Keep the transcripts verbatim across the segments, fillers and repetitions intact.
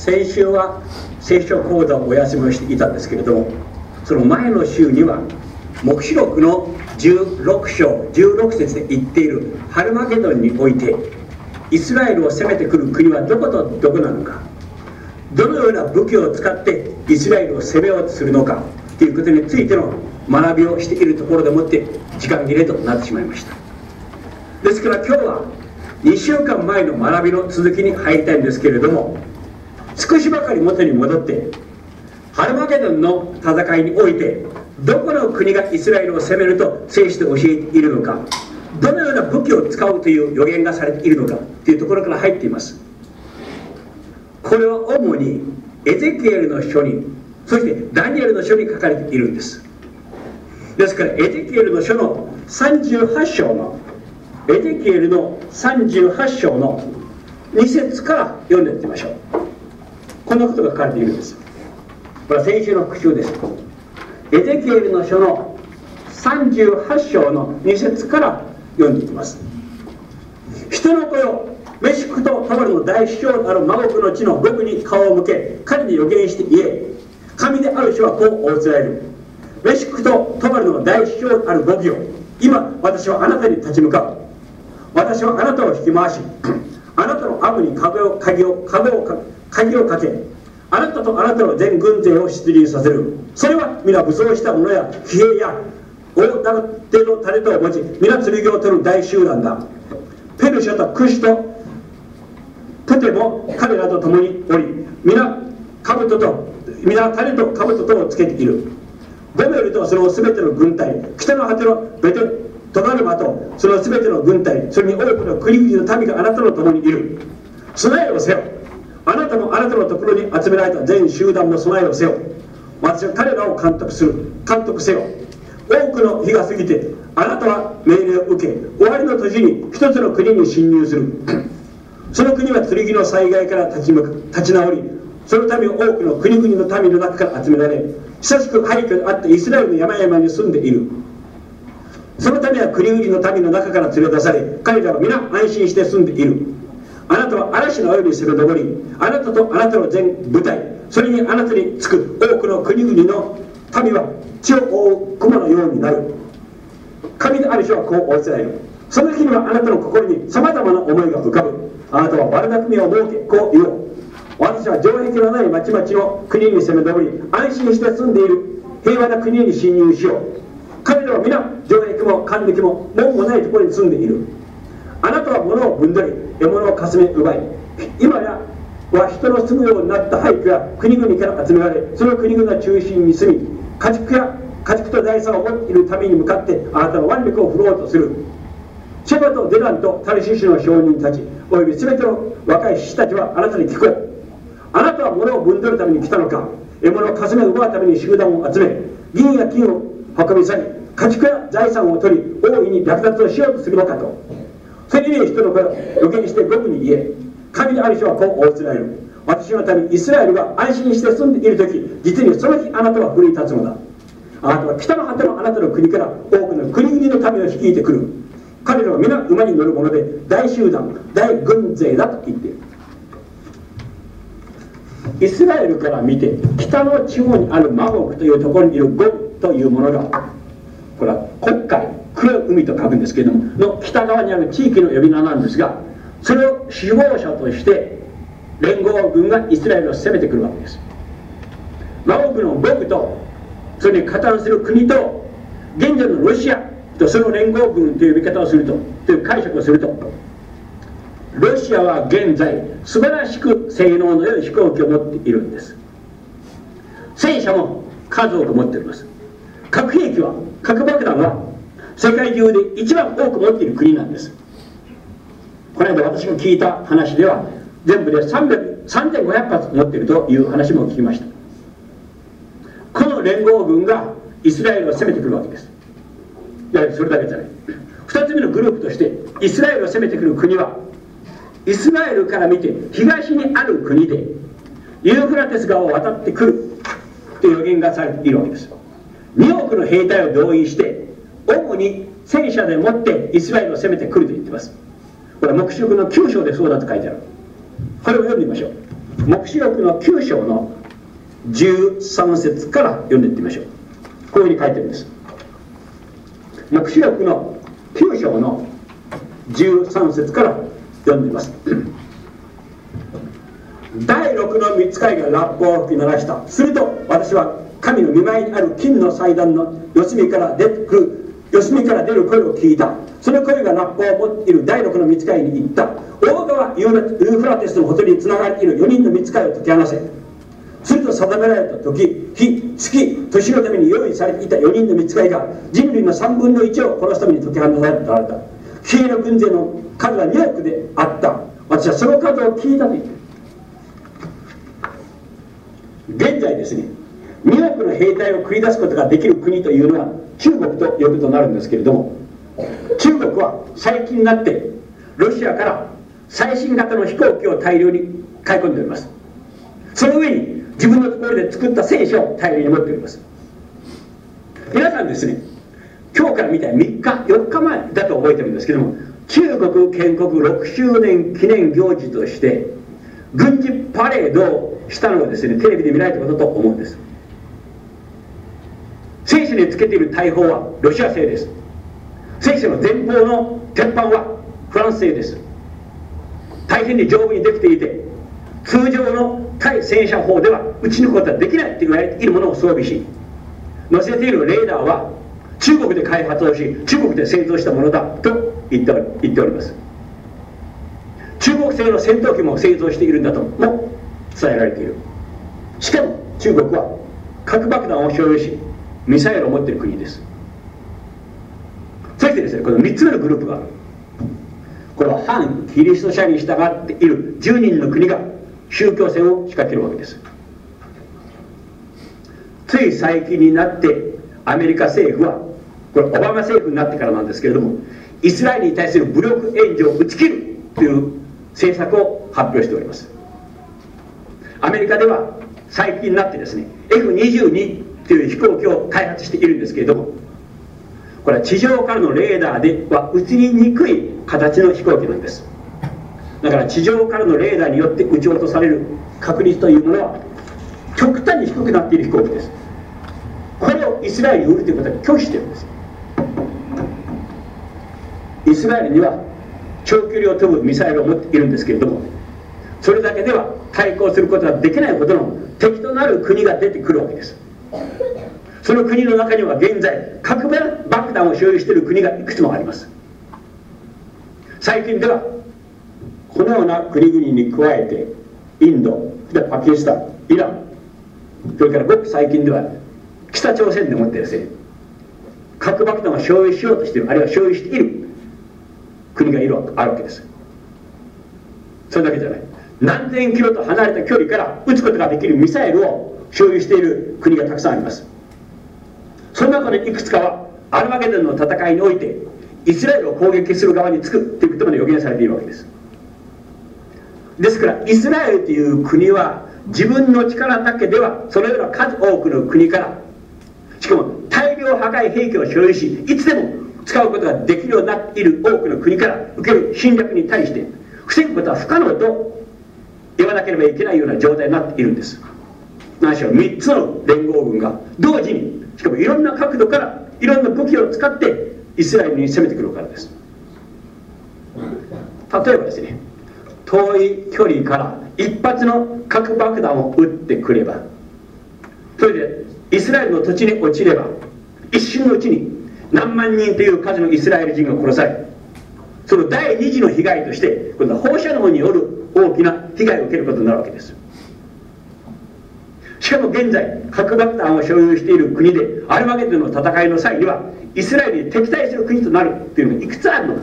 先週は聖書講座をお休みをしていたんですけれども、その前の週には黙示録のじゅうろく章じゅうろく節で言っているハルマゲドンにおいて、イスラエルを攻めてくる国はどことどこなのか、どのような武器を使ってイスラエルを攻めようとするのかということについての学びをしているところでもって時間切れとなってしまいました。ですから今日はにしゅうかんまえの学びの続きに入りたいんですけれども、少しばかり元に戻ってハルマゲドンの戦いにおいてどこの国がイスラエルを攻めると聖書で教えているのか、どのような武器を使うという予言がされているのかというところから入っています。これは主にエゼキエルの書に、そしてダニエルの書に書かれているんです。ですからエゼキエルの書のさんじゅうはち章のエゼキエルのさんじゅうはち章のに節から読んでいってみましょう。こんなことが書かれているんです。これは先週の復習です。エゼキエルの書のさんじゅうはち章のに節から読んでいきます。人の子よ、メシクとタバルの大首長であるマゴクの地の僕に顔を向け、彼に予言して言え。神である主はこう仰せられる。メシクとタバルの大首長である僕よ、今私はあなたに立ち向かう。私はあなたを引き回し、あなたのアブに鍵を鍵を鍵を鍵をかけ、あなたとあなたの全軍勢を出陣させる。それは皆武装した者や騎兵や大手の種とを持ち、皆剣を取る大集団だ。ペルシャとクシとプテも彼らと共におり、皆兜と皆種と兜とをつけている。ゴメルとそのすべての軍隊、北の果てのベテトガルマとそのすべての軍隊、それに多くの国々の民があなたの共にいる。備えをせよ。あなたもあなたのところに集められた全集団の備えをせよ。私は彼らを監督する。監督せよ。多くの日が過ぎて、あなたは命令を受け、終わりの年に一つの国に侵入する。その国は剣の災害から立ち向く立ち直り、その民を多くの国々の民の中から集められ、久しく廃墟であったイスラエルの山々に住んでいる。その民は国々の民の中から連れ出され、彼らは皆安心して住んでいる。あなたは嵐のように鋭り、あなたとあなたの全部隊、それにあなたにつく多くの国々の民は地を覆う雲のようになる。神である人はこう仰せられる。その日にはあなたの心にさまざまな思いが浮かぶ。あなたは悪巧みを設け、こう言おう。私は城壁のない町々の国に攻め上り、安心して住んでいる平和な国に侵入しよう。彼らは皆城壁も関抜も門もないところに住んでいる。あなたは物をぶんどり、獲物をかすめ奪い、今やは人の住むようになった廃墟や国々から集められ、その国々の中心に住み、家畜や家畜と財産を持っている民に向かってあなたの腕力を振ろうとする。シェバとデランとタルシシュの商人たちおよび全ての若い志士たちはあなたに聞こう。あなたは物をぶんどるために来たのか。獲物をかすめ奪うために集団を集め、銀や金を運び去り、家畜や財産を取り、大いに略奪をしようとするのかと。それに人の声を予言して僕に言え。神である人はこう仰せられる。私の民イスラエルが安心して住んでいる時、実にその日あなたは奮い立つのだ。あなたは北の果てのあなたの国から多くの国々の民を率いてくる。彼らは皆馬に乗るもので大集団大軍勢だと言っている。イスラエルから見て北の地方にあるマゴクというところにいるゴンというものが、これは黒海、黒い海と書くんですけれどもの北側にある地域の呼び名なんですが、それを首謀者として連合軍がイスラエルを攻めてくるわけです。マゴクのゴクとそれに加担する国と現在のロシアとその連合軍という呼び方をするとという解釈をすると、ロシアは現在素晴らしく性能の良い飛行機を持っているんです。戦車も数多く持っております。核兵器は核爆弾は世界中で一番多く持っている国なんです。この間私が聞いた話では全部でさんぜんごひゃく発持っているという話も聞きました。この連合軍がイスラエルを攻めてくるわけです。いやそれだけじゃない。ふたつめのグループとしてイスラエルを攻めてくる国はイスラエルから見て東にある国でユーフラテス川を渡ってくるという予言がされているわけです。におくの兵隊を動員して主に戦車でもってイスラエルを攻めてくると言っています。これは黙示録のきゅう章でそうだと書いてある。これを読んでみましょう。 黙示録のきゅう章のじゅうさん節から読んでいってみましょう。こういうふうに書いてるんです。黙示録のきゅう章のじゅうさん節から読んでいます。第六の御使いがラッパを吹き鳴らした。すると私は神の御前にある金の祭壇の四隅から出てくる四隅から出る声を聞いた。その声がラッパを持っている第六の御使いに言った。大川ユーフラテスのほとりにつながれているよにんの御使いを解き放せ。すると定められた時、日、月、年のために用意されていたよにんの御使いが人類のさんぶんのいちを殺すために解き放たれた。騎兵の軍勢の数はにおくであった。私はその数を聞いたと言ってる。現在ですね、におくの兵隊を繰り出すことができる国というのは中国ということになるんですけれども、中国は最近になってロシアから最新型の飛行機を大量に買い込んでおります。その上に自分のところで作った戦車を大量に持っております。皆さんですね、今日から見たらみっかよっかまえだと覚えてるんですけども、中国建国ろくしゅうねん記念行事として軍事パレードをしたのをですね、テレビで見られたことと思うんです。戦車につけている大砲はロシア製です。戦車の前方の鉄板はフランス製です。大変に丈夫にできていて、通常の対戦車砲では撃ち抜くことはできないと言われているものを装備し、載せているレーダーは中国で開発をし中国で製造したものだと言って言っております。中国製の戦闘機も製造しているんだとも伝えられている。しかも中国は核爆弾を所有しミサイルを持っている国です。そしてですね、このみっつめのグループが、これは反キリスト者に従っているじゅうにんの国が宗教戦を仕掛けるわけです。つい最近になってアメリカ政府は、これオバマ政府になってからなんですけれども、イスラエルに対する武力援助を打ち切るという政策を発表しております。アメリカでは最近になってですね、エフにじゅうに という飛行機を開発しているんですけれども、これは地上からのレーダーでは映りにくい形の飛行機なんです。だから地上からのレーダーによって撃ち落とされる確率というものは極端に低くなっている飛行機です。これをイスラエルに売るということは拒否しているんです。イスラエルには長距離を飛ぶミサイルを持っているんですけれども、それだけでは対抗することができないほどの敵となる国が出てくるわけです。その国の中には現在核爆弾を所有している国がいくつもあります。最近ではこのような国々に加えてインド、パキスタン、イラン、それからごく最近では北朝鮮でもってですね、核爆弾を所有しようとしている、あるいは所有している国がいるあるわけです。それだけじゃない、何千キロと離れた距離から撃つことができるミサイルを所有している国がたくさんあります。その中のいくつかはアルマゲドンの戦いにおいてイスラエルを攻撃する側につくということまで予言されているわけです。ですからイスラエルという国は自分の力だけではそのような数多くの国から、しかも大量破壊兵器を所有しいつでも使うことができるようになっている多くの国から受ける侵略に対して防ぐことは不可能と言わなければいけないような状態になっているんです。何しろみっつの連合軍が同時に、しかもいろんな角度からいろんな武器を使ってイスラエルに攻めてくるからです。例えばですね、遠い距離から一発の核爆弾を撃ってくれば、それでイスラエルの土地に落ちれば一瞬のうちに何万人という数のイスラエル人が殺され、その第二次の被害として今度は放射能による大きな被害を受けることになるわけです。しかも現在核爆弾を所有している国でアルマゲドンの戦いの際にはイスラエルに敵対する国となるというのがいくつあるのか。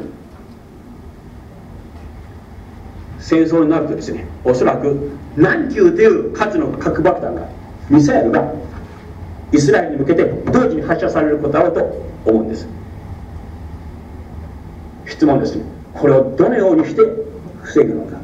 戦争になるとですね、おそらく何球という数の核爆弾がミサイルがイスラエルに向けて同時に発射されることだろうと思うんです。質問ですね、これをどのようにして防ぐのか。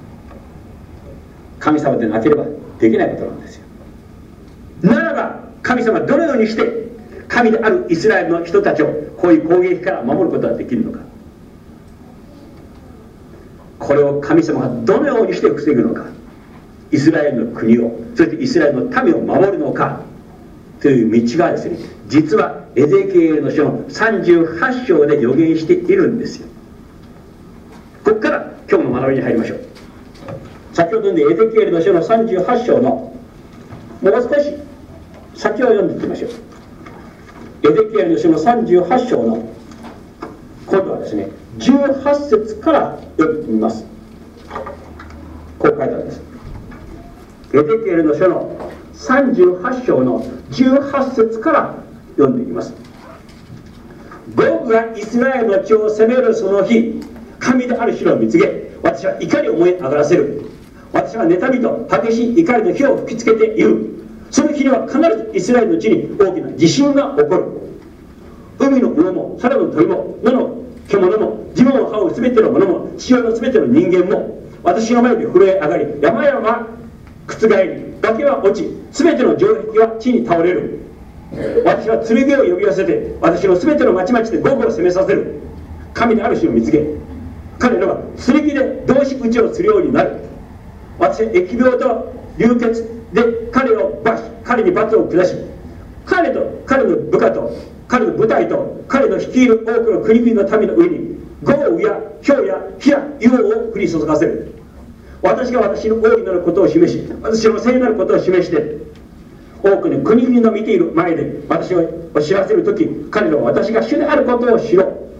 神様でなければできないことなんですよ。ならば神様はどのようにして神であるイスラエルの人たちをこういう攻撃から守ることができるのか。これを神様がどのようにして防ぐのか。 イスラエルの国を、そしてイスラエルの民を守るのかという道がですね、実はエゼキエルの書のさんじゅうはち章で予言しているんですよ。ここから今日の学びに入りましょう。先ほどのエゼキエルの書のさんじゅうはち章のもう少し先を読んでいきましょう。エゼキエルの書のさんじゅうはち章の今度はですねじゅうはち節から読んでみます。こう書いてあるんです。エゼキエルの書のさんじゅうはち章のじゅうはち節から読んでいきます。ゴグがイスラエルの地を攻めるその日、神である主を見つけ、私は怒りを燃え上がらせる。私は妬みと激しい怒りの火を吹きつけている。その日には必ずイスラエルの地に大きな地震が起こる。海の魚も空の鳥も野の獣も地面を這うすべてのものも地上のすべての人間も私の前で震え上がり、山々覆り、崖は落ち、すべての城壁は地に倒れる。私は剣を呼び寄せて私のすべての町々でゴグを攻めさせる。神である主を見つけ、彼らは剣で同士打ちをするようになる。私は疫病と流血で彼を罰し、彼に罰を下し、彼と彼の部下と彼の部隊と彼の率いる多くの国々の民の上に豪雨や雹や火や硫黄を降り注がせる。私が私の大いなることを示し、私の聖なることを示して、多くの国々の見ている前で私を知らせるとき、彼らは私が主であることを知ろう。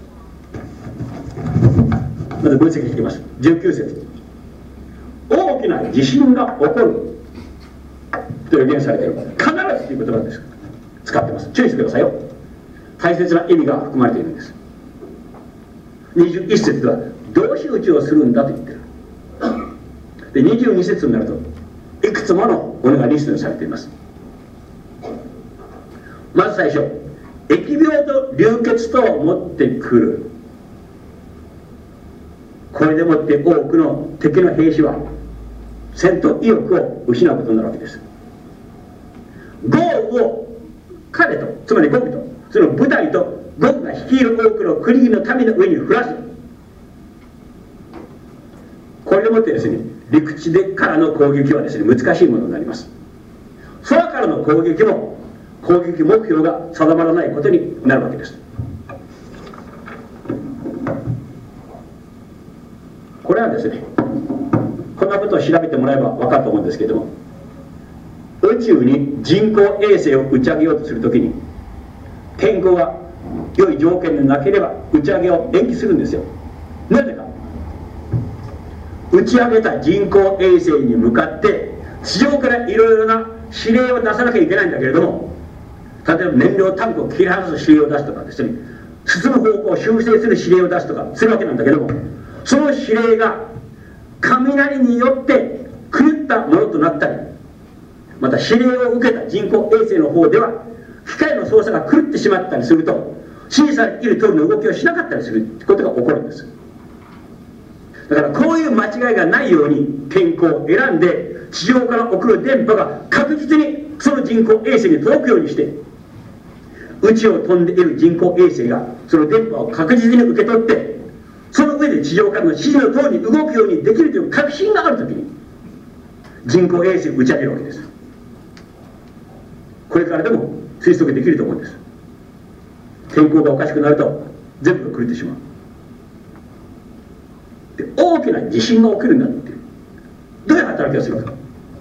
まず分析していきます。じゅうきゅう節、大きな地震が起こると予言されている。必ずという言葉です。使ってます。注意してくださいよ。大切な意味が含まれているんです。にじゅういち節では同士打ちをするんだと言っている。でにじゅうに節になるといくつものものがリストにされています。まず最初、疫病と流血とを持ってくる。これでもって多くの敵の兵士は戦闘意欲を失うことになるわけです。豪雨を彼と、つまりゴグとその部隊とゴグが率いる多くの国々の民の上に降らす。これでもってですね、陸地でからの攻撃はですね、難しいものになります。空からの攻撃も攻撃目標が定まらないことになるわけです。これはですね、こんなことを調べてもらえば分かると思うんですけども、宇宙に人工衛星を打ち上げようとするときに天候が良い条件でなければ打ち上げを延期するんですよ。なぜか、打ち上げた人工衛星に向かって地上からいろいろな指令を出さなきゃいけないんだけれども、例えば燃料タンクを切り離す指令を出すとかですね、進む方向を修正する指令を出すとかするわけなんだけども、その指令が雷によって狂ったものとなったり、また指令を受けた人工衛星の方では機械の操作が狂ってしまったりすると、指示されている通りの動きをしなかったりすることが起こるんです。だからこういう間違いがないように天候を選んで、地上から送る電波が確実にその人工衛星に届くようにして、宇宙を飛んでいる人工衛星がその電波を確実に受け取って、その上で地上からの指示の通りに動くようにできるという確信があるときに人工衛星を打ち上げるわけです。これからでも推測できると思うんです。天候がおかしくなると全部が狂ってしまう。で、大きな地震が起きるんだっていう、どういう働きをするか。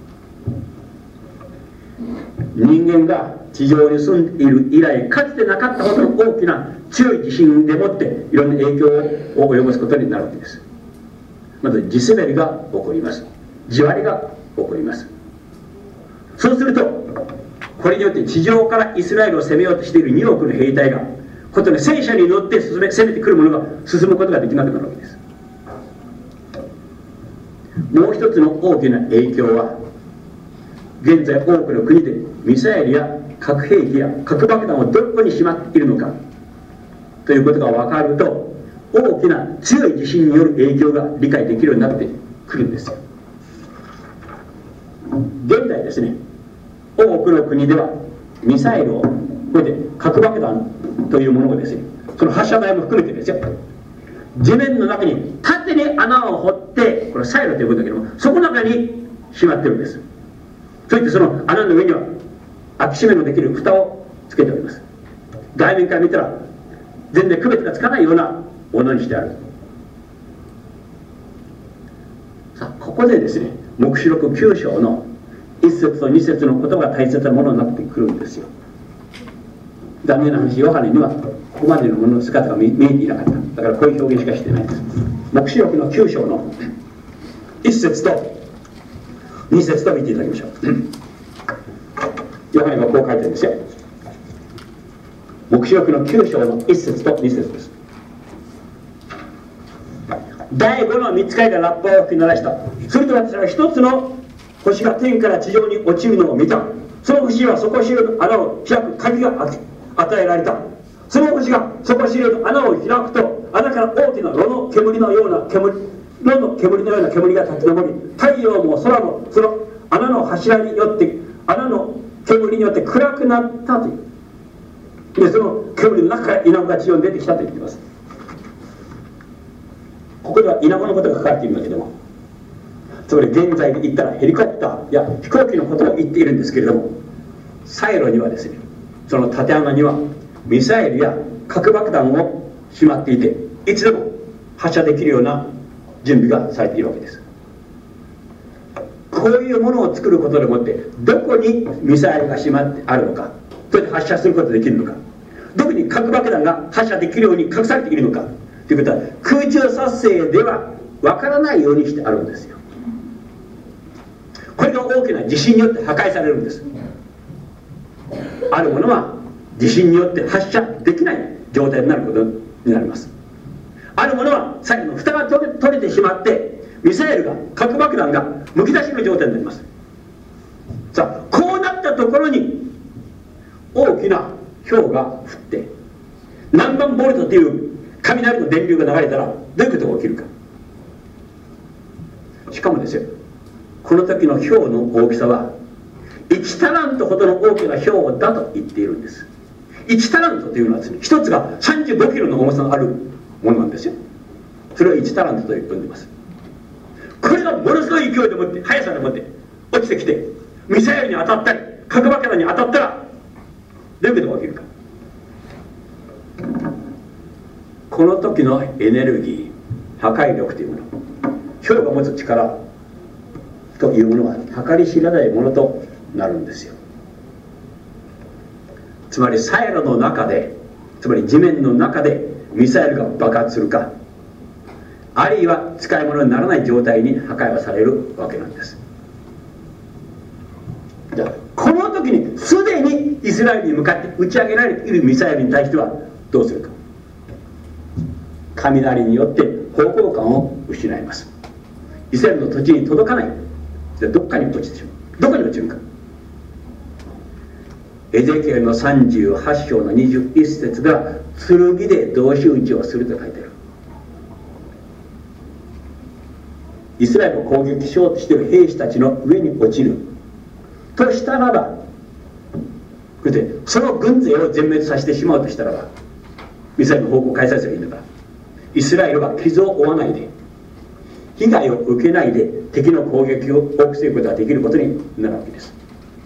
人間が地上に住んでいる以来かつてなかったほどの大きな強い地震でもっていろんな影響を及ぼすことになるわけです。まず地滑りが起こります。地割れが起こります。そうするとこれによって地上からイスラエルを攻めようとしているにおくの兵隊がことに戦車に乗って進め攻めてくる者が進むことができなくなるわけです。もう一つの大きな影響は、現在多くの国でミサイルや核兵器や核爆弾をどこにしまっているのかということが分かると、大きな強い地震による影響が理解できるようになってくるんですよ。現在ですね、多くの国ではミサイルを、これで核爆弾というものをですね、その発射台も含めてですよ、地面の中に縦に穴を掘って、これサイロということだけども、そこの中に閉まってるんです。そしてその穴の上には開き閉めのできる蓋をつけております。外面から見たら全然区別がつかないようなものにしてある。さあここでですね、黙示録きゅう章のいっ節とに節の言葉が大切なものになってくるんですよ。残念な話、ヨハネにはここまでのものの姿が見えていなかった。だからこういう表現しかしてないんです。黙示録のきゅう章のいっ節とに節と見ていただきましょう。ヨハネがこう書いてるんですよ。黙示録のきゅう章のいっ節とに節です。第五の御使いがラッパを吹き鳴らした。すると私は一つの星が天から地上に落ちるのを見た。その星は底知れる穴を開く鍵が与えられた。その星が底知れる穴を開くと、穴から大きな炉の煙のような煙炉の煙のような煙が立ち上り、太陽も空もその穴の柱によって穴の煙によって暗くなったという。でその煙の中から稲子が地上に出てきたと言っています。ここでは稲子のことが書かれているんだけども、つまり現在で言ったらヘリコプターや飛行機のことを言っているんですけれども、サイロにはですね、その縦穴にはミサイルや核爆弾をしまっていて、いつでも発射できるような準備がされているわけです。こういうものを作ることでもって、どこにミサイルがしまってあるのか、それで発射することができるのか、どこに核爆弾が発射できるように隠されているのかということは、空中撮影ではわからないようにしてあるんですよ。これが大きな地震によって破壊されるんです。あるものは地震によって発射できない状態になることになります。あるものは最後の蓋が取れ、取れてしまって、ミサイルが核爆弾がむき出しの状態になります。さあこうなったところに大きな氷が降って何万ボルトという雷の電流が流れたらどういうことが起きるか。しかもですよ、この時の氷の大きさはいちタラントほどの大きな氷だと言っているんです。いちタラントというのはですね、ひとつがさんじゅうごキロの重さがあるものなんですよ。それをいちタラントと呼んでいます。これがものすごい勢いでもって速さでもって落ちてきて、ミサイルに当たったり核爆弾に当たったらどういうことが起きるか。この時のエネルギー、破壊力というもの、氷が持つ力というものは計り知らないものとなるんですよ。つまりサイロの中で、つまり地面の中でミサイルが爆発するか、あるいは使い物にならない状態に破壊はされるわけなんです。じゃあこの時にすでにイスラエルに向かって打ち上げられているミサイルに対してはどうするか。雷によって方向感を失います。イスラエルの土地に届かない。じゃあどっかに落ちてしまう。どこに落ちるか。エゼキエルのさんじゅうはち章のにじゅういち節が剣で同士討ちをすると書いてある。イスラエルを攻撃しようとしている兵士たちの上に落ちるとしたらば、その軍勢を全滅させてしまうとしたらば、ミサイルの方向を変えさせればいいんだから、イスラエルは傷を負わないで、被害を受けないで敵の攻撃を防ぐことができることになるわけです。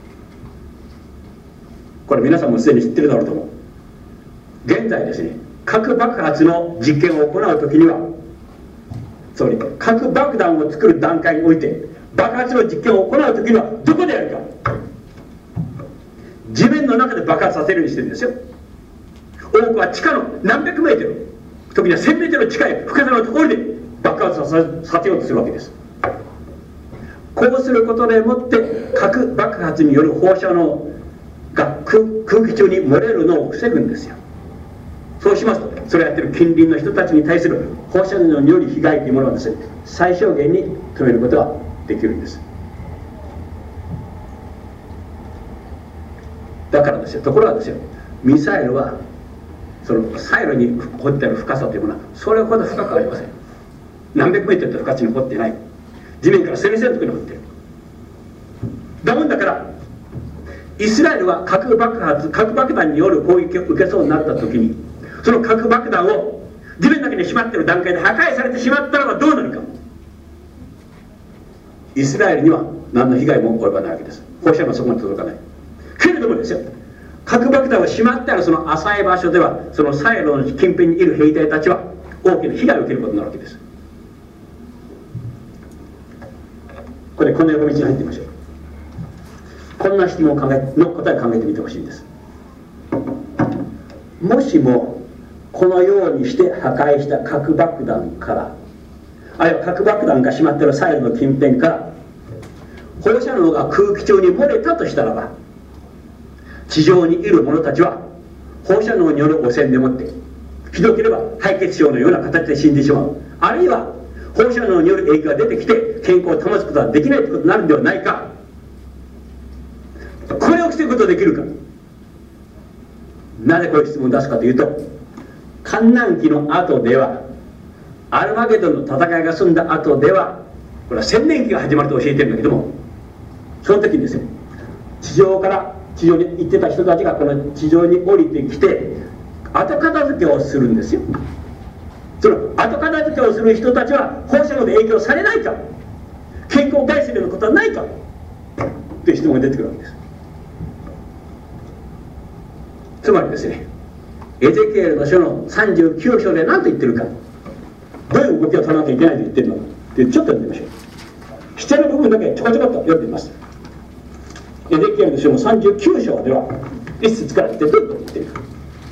これ皆さんもすでに知ってるだろうと思う。現在ですね、核爆発の実験を行う時には、つまり核爆弾を作る段階において爆発の実験を行う時にはどこでやるか。地面の中で爆発させるようにしてるんですよ。多くは地下の何百メートル、時にはせんメートル近い深さのところで爆発させ、させようとするわけです。こうすることでもって核爆発による放射能が 空, 空気中に漏れるのを防ぐんですよ。そうしますと、それをやってる近隣の人たちに対する放射能による被害というものをですね、最小限に止めることができるんです。だからですよ、ところがですよ、ミサイルはそのサイロに掘ってある深さというものはそれほど深くありません。何百メートルと深さに掘ってない。地面から数ミリのところに掘ってる。だもんだからイスラエルは核爆発、核爆弾による攻撃を受けそうになった時に、その核爆弾を地面だけにしまっている段階で破壊されてしまったらばどうなるか。イスラエルには何の被害も及ばないわけです。放射能はそこまで届かない。けれどもですよ、核爆弾をしまってあるその浅い場所では、そのサイロの近辺にいる兵隊たちは大きな被害を受けることになるわけです。これこの横道に入ってみましょう。こんな質問を考えの答えを考えてみてほしいんです。もしもこのようにして破壊した核爆弾から、あるいは核爆弾がしまっているサイロの近辺から放射能が空気中に漏れたとしたらば、地上にいる者たちは放射能による汚染でもってひどければ敗血症のような形で死んでしまう、あるいは放射能による影響が出てきて健康を保つことができないということになるんではないか。これを防ぐことができるか。なぜこういう質問を出すかというと、観覧期の後では、アルマゲドンの戦いが済んだ後では、これは千年期が始まると教えてるんだけども、その時にですね、地上から地上に行ってた人たちがこの地上に降りてきて後片付けをするんですよ。その後片付けをする人たちは放射能で影響されないか、健康を害するようなことはないかという質問が出てくるわけです。つまりですね、エゼキエルの書のさんじゅうきゅう章で何と言ってるか、どういう動きを取らなきゃいけないと言ってるのかってちょっと読んでみましょう。必要な部分だけちょこちょこっと読んでみます。エゼキエルの書のさんじゅうきゅう章ではいっ節から言ってどういうことを言ってるか、こ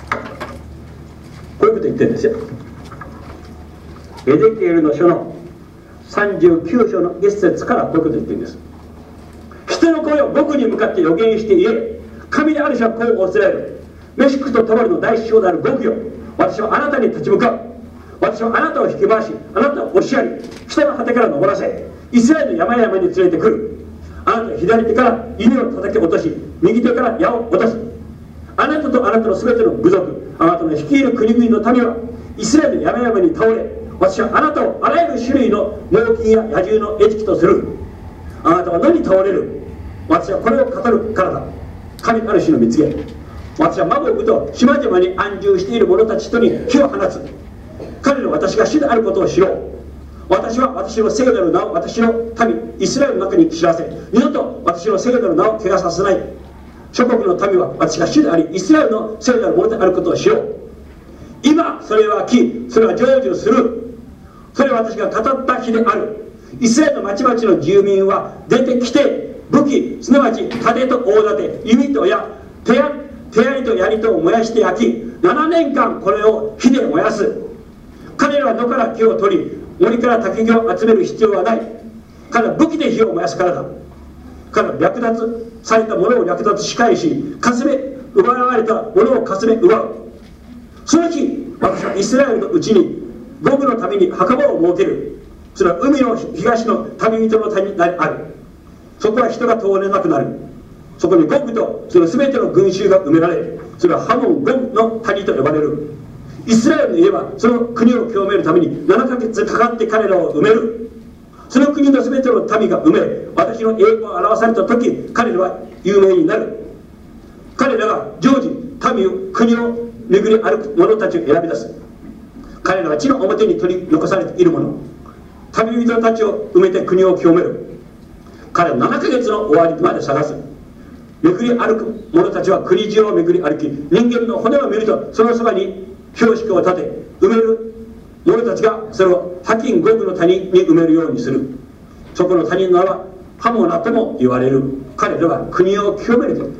ういうことを言ってるんですよ。エゼキエルの書のさんじゅうきゅう章のいっ節からこういうことを言ってるんです。人の声を僕に向かって予言して言え、神である者はこう仰せられる。メシクとトバルの大首相である僕よ、私はあなたに立ち向かう。私はあなたを引き回し、あなたを押しやり、北の果てから登らせ、イスラエルの山々に連れてくる。あなたは左手から稲を叩き落とし、右手から矢を落とす。あなたとあなたのすべての部族、あなたの率いる国々の民はイスラエルの山々に倒れ、私はあなたをあらゆる種類の猛禽や野獣の餌食とする。あなたは野に倒れる。私はこれを語るからだ。神ある種の蜜げ。私はマゴグと島々に安住している者たちとに火を放つ。彼の私が主であることを知ろう。私は私の聖なる名を私の民イスラエルの中に知らせ、二度と私の聖なる名を汚させない。諸国の民は私が主でありイスラエルの聖なるものであることを知ろう。今それは来、それは成就する。それは私が語った日である。イスラエルの町々の住民は出てきて、武器すなわち盾と大盾、弓と矢、手や手槍と槍とを燃やして焼き、ななねんかんこれを火で燃やす。彼らは野から木を取り、森から焚き木を集める必要はない。彼は武器で火を燃やすからだ。彼は略奪されたものを略奪し返し、かすめ奪われたものをかすめ奪う。その日、私はイスラエルのうちにゴグのために墓場を設ける。それは海の東の旅人の谷にある。そこは人が通れなくなる。そこにゴグとその全ての群衆が埋められ、それはハモン・ゴグの谷と呼ばれる。イスラエルの家はその国を清めるためにななかげつかかって彼らを埋める。その国の全ての民が埋め、私の栄光を表された時、彼らは有名になる。彼らが常時民を国を巡り歩く者たちを選び出す。彼らは地の表に取り残されている者、旅人たちを埋めて国を清める。彼はななかげつの終わりまで探す。巡り歩く者たちは国中を巡り歩き、人間の骨を見るとそのそばに標識を立て、埋める者たちがそれをハキン・ゴグの谷に埋めるようにする。そこの谷の名はハモナとも言われる。彼らは国を清めると。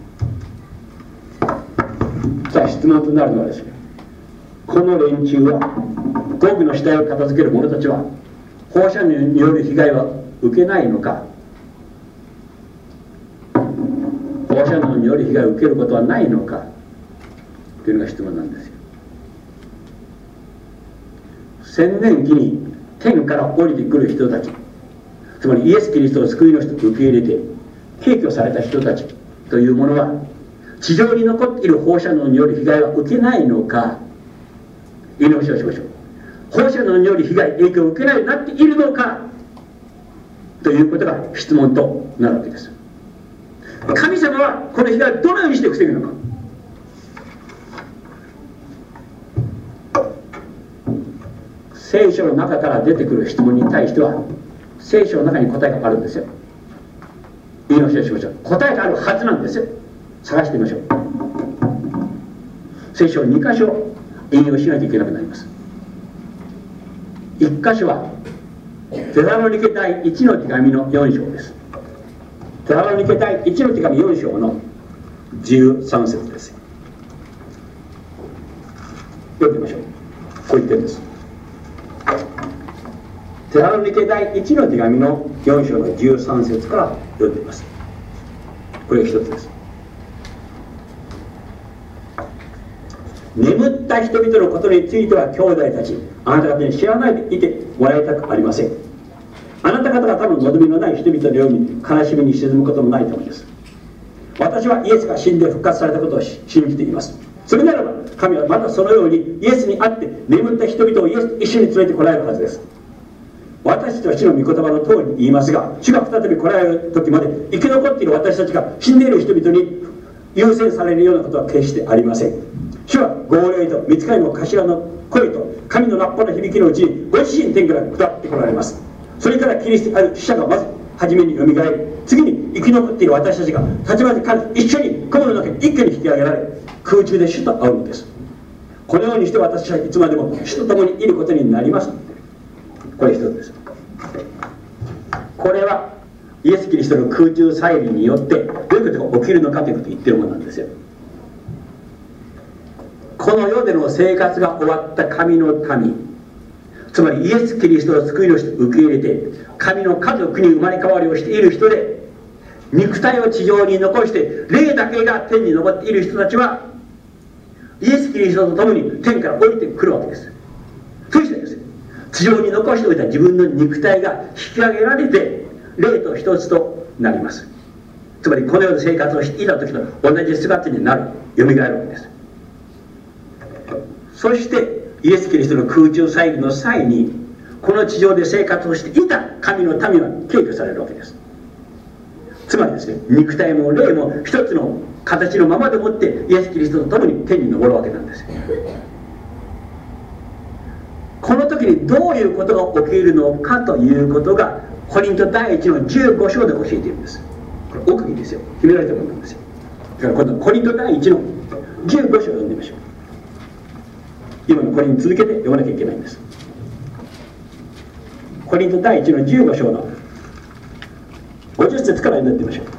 さあ質問となるのはですね、この連中はゴグの死体を片付ける者たちは放射能による被害は受けないのか、放射能による被害を受けることはないのかというのが質問なんですよ。千年期に天から降りてくる人たち、つまりイエス・キリストを救いの人と受け入れて敬虚された人たちというものは地上に残っている放射能による被害は受けないのか、言い直しをしましょう。放射能による被害、影響を受けないようになっているのかということが質問となるわけです。神様はこの被害をどのようにして防ぐのか。聖書の中から出てくる質問に対しては聖書の中に答えがあるんですよ。 引用しましょう。答えがあるはずなんですよ。探してみましょう。聖書をに箇所引用しなきゃいけなくなります。いっ箇所はテサロニケ第いちの手紙のよん章です。テサロニケ第いちの手紙よん章のじゅうさん節です。読んでみましょう。こう言ってるんです。テサロニケ第いちの手紙のよん章のじゅうさん節から読んでいます。これが一つです。眠った人々のことについては兄弟たち、あなた方に知らないでいてもらいたくありません。あなた方が多分望みのない人々のように悲しみに沈むこともないためです。私はイエスが死んで復活されたことを信じています。それならば神はまたそのようにイエスに会って眠った人々をイエスと一緒に連れてこられるはずです。私たちは主の御言葉の通りに言いますが、主が再び来られる時まで生き残っている私たちが死んでいる人々に優先されるようなことは決してありません。主は号令と御使いの頭の声と神のラッパの響きのうちにご自身天から下ってこられます。それからキリストある死者がまず初めによみがえり、次に生き残っている私たちがたちまち彼と一緒に雲の中に一気に引き上げられ、空中で主と会うのです。このようにして私はいつまでも主と共にいることになります。これ一つです。これはイエス・キリストの空中再臨によってどういうことが起きるのかということを言ってるものなんですよ。この世での生活が終わった神の民、つまりイエス・キリストを救い主と受け入れて神の家族に生まれ変わりをしている人で、肉体を地上に残して霊だけが天に昇っている人たちはイエス・キリストと共に天から降りてくるわけです。そしてですね、地上に残しておいた自分の肉体が引き上げられて霊と一つとなります。つまりこの世で生活をしていた時と同じ姿になる、よみがえるわけです。そしてイエス・キリストの空中再臨の際にこの地上で生活をしていた神の民は敬虚されるわけです。つまりですね、肉体も霊も一つの形のままでもってイエス・キリストと共に天に昇るわけなんです。この時にどういうことが起きるのかということがコリント第一のじゅうご章で教えているんです。これ奥義ですよ。決められたものなんですよ。だから今度コリント第一のじゅうご章を読んでみましょう。今のこれに続けて読まなきゃいけないんです。コリント第一のじゅうご章のごじゅっ節から読んでみましょ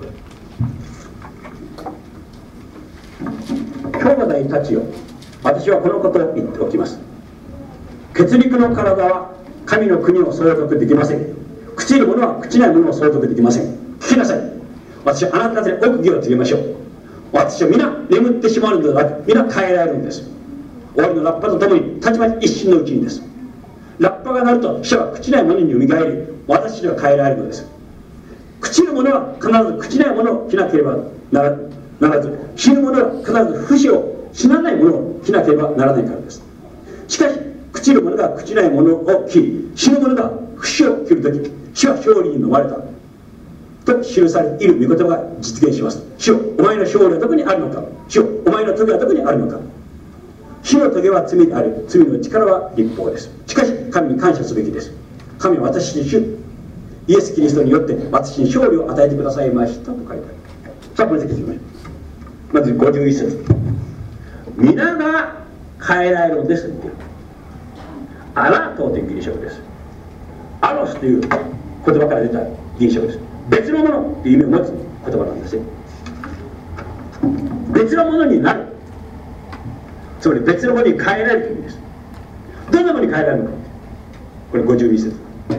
う。兄弟たちよ、私はこのことを言っておきます。血肉の体は神の国を相続できません。朽ちる者は朽ちない者を相続できません。聞きなさい。私はあなたたちに奥義を告げましょう。私は皆眠ってしまうのではなく、皆変えられるんです。終わりのラッパとともにたちまち一瞬のうちにです。ラッパが鳴ると死者は朽ちない者によみがえり、私たちは変えられるのです。朽ちる者は必ず朽ちない者を着なければな ら, ならず、死ぬ者は必ず不死を死なない者を着なければならないからです。しかし朽ちる者が朽ちない者を着り、死ぬ者が不死を着るとき、死は勝利に飲まれたと記されている御言葉が実現します。主よ、お前の勝利はどこにあるのか。主よ、お前の棘はどこにあるのか。死の棘は罪であり、罪の力は立法です。しかし神に感謝すべきです。神は私に主イエス・キリストによって私に勝利を与えてくださいましたと書いてある。さあこれだけ聞きましょう。まずごじゅういち節、皆が変えられるのですと言っている。アラートというギリシャ語です。アロスという言葉から出たギリシャ語です。別のものという意味を持つ言葉なんですよ。別のものになる、つまり別のものに変えられるという意味です。どんなものに変えられるのか、これごじゅうに節。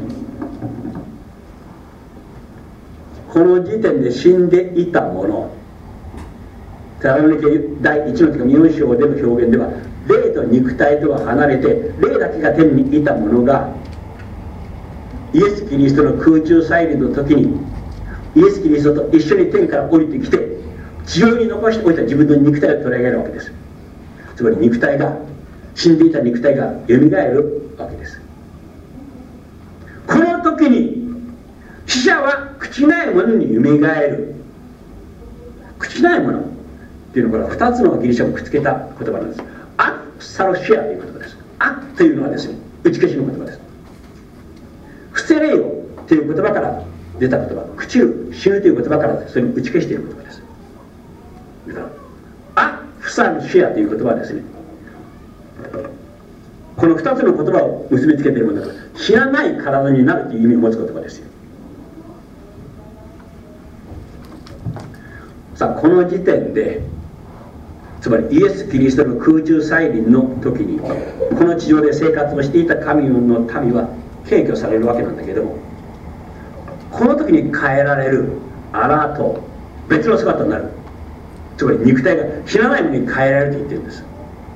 この時点で死んでいたもの、テサロニケ第一の手紙よん章での表現では、霊と肉体とは離れて霊だけが天にいたものが、イエス・キリストの空中再臨の時にイエス・キリストと一緒に天から降りてきて地上に残しておいた自分の肉体を取り上げるわけです。つまり肉体が、死んでいた肉体がよみがえるわけです。この時に死者は朽ちないものによみがえる。朽ちないものっていうのはこれはふたつのギリシャをくっつけた言葉なんです。アサロシアという言葉です。アというのはですね、打ち消しの言葉です。伏せ霊よという言葉から出た言葉、朽ちる、死ぬという言葉からそれを打ち消している言葉です。だからあふさるしやという言葉はですね、このふたつの言葉を結びつけているものだから、死なない体になるという意味を持つ言葉ですよ。さあこの時点で、つまりイエス・キリストの空中再臨の時にこの地上で生活をしていた神の民は敬虚されるわけなんだけども、この時に変えられるアラート、別の姿になる。つまり肉体が死なないものに変えられると言ってるんです。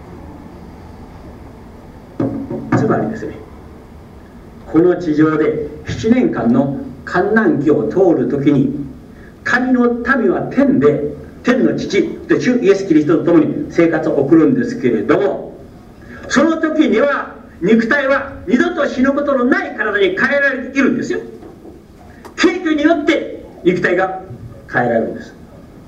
つまりですね、この地上でななねんかんの患難期を通る時に、神の民は天で天の父で主イエス・キリストと共に生活を送るんですけれども、その時には肉体は二度と死ぬことのない体に変えられているんですよ。敬虚によって肉体が変えられるんです。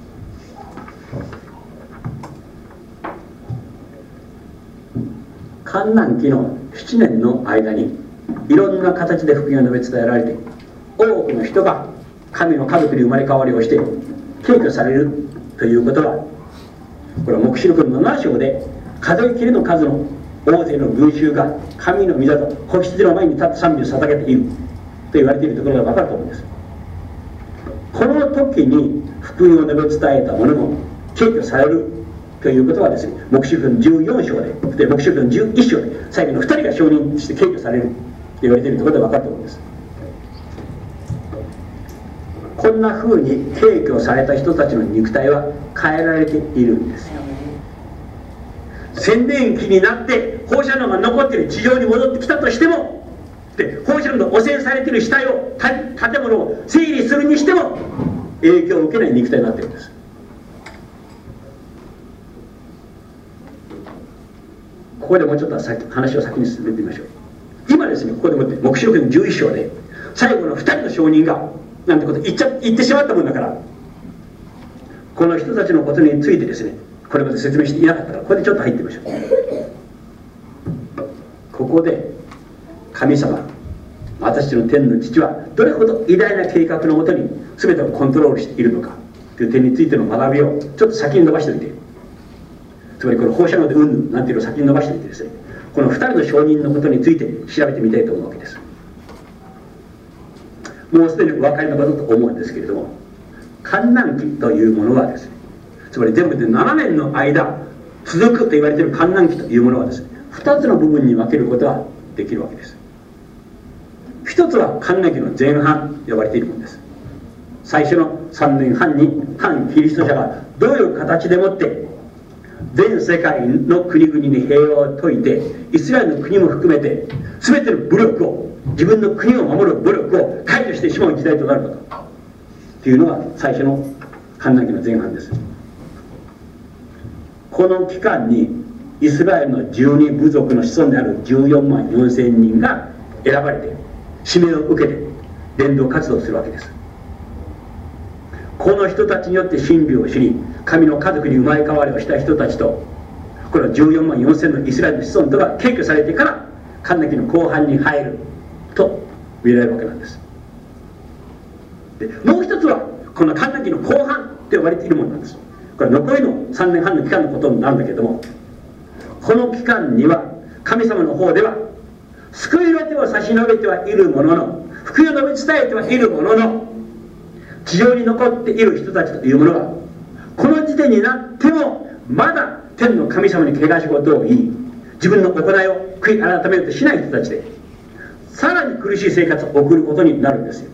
患難期のななねんの間にいろんな形で福音が述べ伝えられて、多くの人が神の家族に生まれ変わりをして敬虚されるということは、これは黙示録のなな章で数えきれの数の大勢の群衆が神の御座と子羊の前に立って賛美を捧げていると言われているところが分かると思うんです。この時に福音を述べ伝えた者も敬虚されるということはですね、黙示録のじゅうよん章で、で黙示録のじゅういっ章で最後のふたりが承認して敬虚されると言われているところで分かると思うんです。こんなふうに敬虚された人たちの肉体は変えられているんですよ。洗礼期になって放射能が残っている地上に戻ってきたとしても、で放射能の汚染されている死体を建物を整理するにしても影響を受けない肉体になっているんです。ここでもうちょっと先話を先に進めてみましょう。今ですね、ここでもって黙示録のじゅういっ章で最後のふたりの証人がなんてこと言っちゃ言ってしまったもんだから、この人たちのことについてですね、これまで説明していなかったから、ここでちょっと入ってみましょう。ここで神様、私たちの天の父はどれほど偉大な計画のもとに全てをコントロールしているのかという点についての学びをちょっと先に伸ばしておいて、つまりこの放射能でうんぬんなんていうのを先に伸ばしておいてですね、このふたりの証人のことについて調べてみたいと思うわけです。もうすでにお分かりのことと思うんですけれども、患難期というものはですね、つまり全部でななねんの間続くと言われている患難期というものはですね、ふたつの部分に分けることができるわけです。一つは患難期の前半と呼ばれているものです。最初のさんねんはんに反キリスト者がどういう形でもって全世界の国々に平和を説いて、イスラエルの国も含めて全ての武力を、自分の国を守る武力を解除してしまう時代となることというのが最初の患難期の前半です。この期間にイスラエルのじゅうに部族の子孫であるじゅうよんまんよんせんにんが選ばれて指名を受けて伝道活動をするわけです。この人たちによって真理を知り、神の家族に生まれ変わりをした人たちと、このじゅうよんまんよんせんのイスラエルの子孫とが敬虚されてから患難期の後半に入ると見られるわけなんです。でもう一つはこの患難期の後半と呼ばれているものなんです。これ残りのさんねんはんの期間のことになるんだけども、この期間には神様の方では救いの手を差し伸べてはいるものの、福音を述べ伝えてはいるものの、地上に残っている人たちというものはこの時点になってもまだ天の神様に怪我仕事を言い、自分の行いを悔い改めようとしない人たちで、さらに苦しい生活を送ることになるんですよ。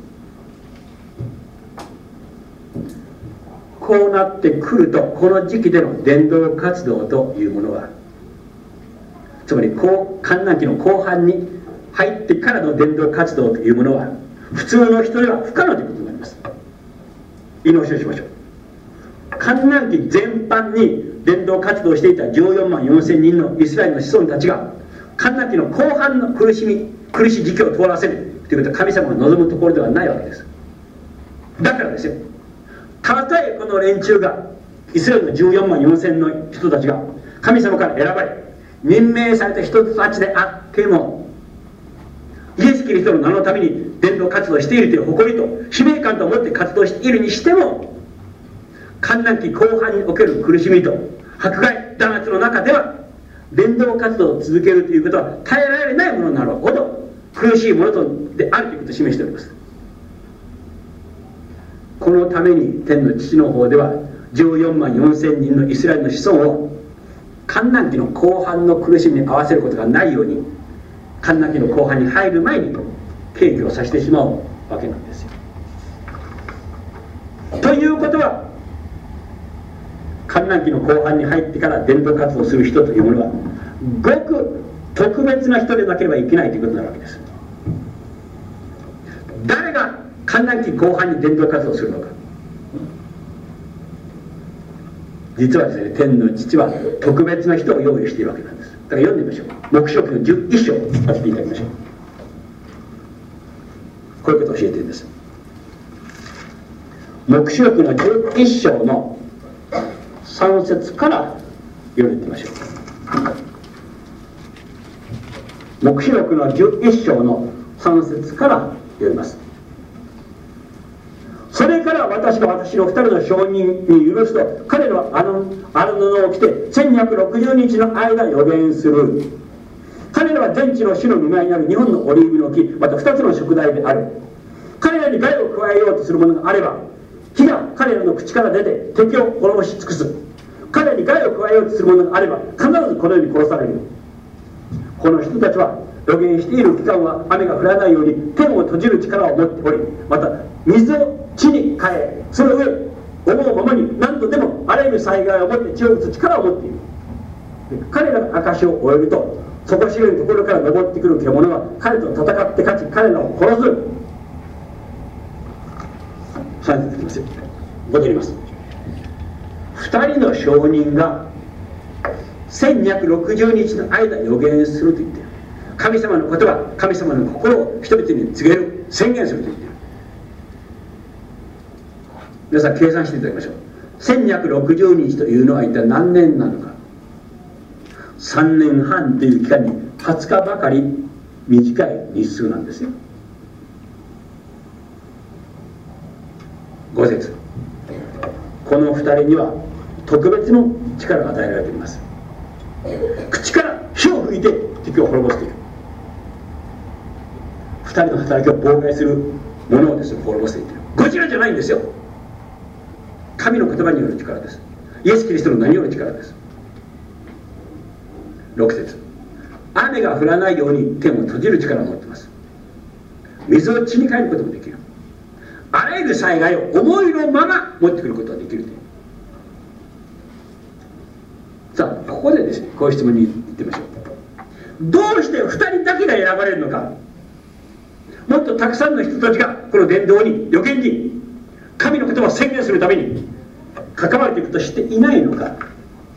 こうなってくると、この時期での伝道活動というものは、つまり患難期の後半に入ってからの伝道活動というものは普通の人では不可能ということになります。言い直しをしましょう。患難期全般に伝道活動をしていたじゅうよんまんよんせんにんのイスラエルの子孫たちが患難期の後半の苦しみ苦しい時期を通らせるということは神様が望むところではないわけです。だからですよ、たとえこの連中がイスラエルのじゅうよんまんよんせんの人たちが神様から選ばれ任命された人たちであっても、イエス・キリストの名のために伝道活動をしているという誇りと使命感とを持って活動しているにしても、艱難期後半における苦しみと迫害弾圧の中では伝道活動を続けるということは耐えられないものなるほど苦しいものとであるということを示しております。このために天の父の方ではじゅうよんまんよんせんにんのイスラエルの子孫を艱難期の後半の苦しみに合わせることがないように、艱難期の後半に入る前に警備をさせてしまうわけなんですよ。ということは、艱難期の後半に入ってから伝道活動をする人というものはごく特別な人でなければいけないということになるわけです。誰が艱難期後半に伝道活動をするのか。実はですね、天の父は特別な人を用意しているわけなんです。だから読んでみましょう。黙示録のじゅういっ章をさせていただきましょう。こういうことを教えているんです。黙示録のじゅういっ章のさん節から読んでみましょう。黙示録のじゅういっ章のさん節から読みます。それから私が私の二人の証人に許すと、彼らはあのあの布を着てせんにひゃくろくじゅうにちの間予言する。彼らは全地の主の見舞いにある日本のオリーブの木、また二つの食材である。彼らに害を加えようとするものがあれば、火が彼らの口から出て敵を滅ぼし尽くす。彼らに害を加えようとするものがあれば、必ずこのように殺される。この人たちは予言している期間は雨が降らないように天を閉じる力を持っており、また水を地に変え、その上思うままに何度でもあらゆる災害を持って地を打つ力を持っている。彼らが証を終えると、底知れるところから登ってくる獣は彼と戦って勝ち、彼らを殺す。さん節いきますよ。戻ります。二人の証人がせんにひゃくろくじゅうにちの間予言すると言っている。神様のことは神様の心を人々に告げる、宣言すると言っている。皆さん計算していただきましょう。せんにひゃくろくじゅうにちというのは一体何年なのか。さんねんはんという期間にはつかばかり短い日数なんですよ。ご節、この二人には特別の力が与えられています。口から火を吹いて敵を滅ぼすという、二人の働きを妨害するものをですね、滅ぼしていっている。ゴジラじゃないんですよ。神の言葉による力です。イエス・キリストの名による力です。ろく節、雨が降らないように天を閉じる力を持っています。水を地に変えることもできる。あらゆる災害を思いのまま持ってくることができるという。さあ、ここでですね、こういう質問に行ってみましょう。どうしてふたりだけが選ばれるのか。もっとたくさんの人たちがこの伝道に、予言に、神の言葉を宣言するために関わるということをしていないのか。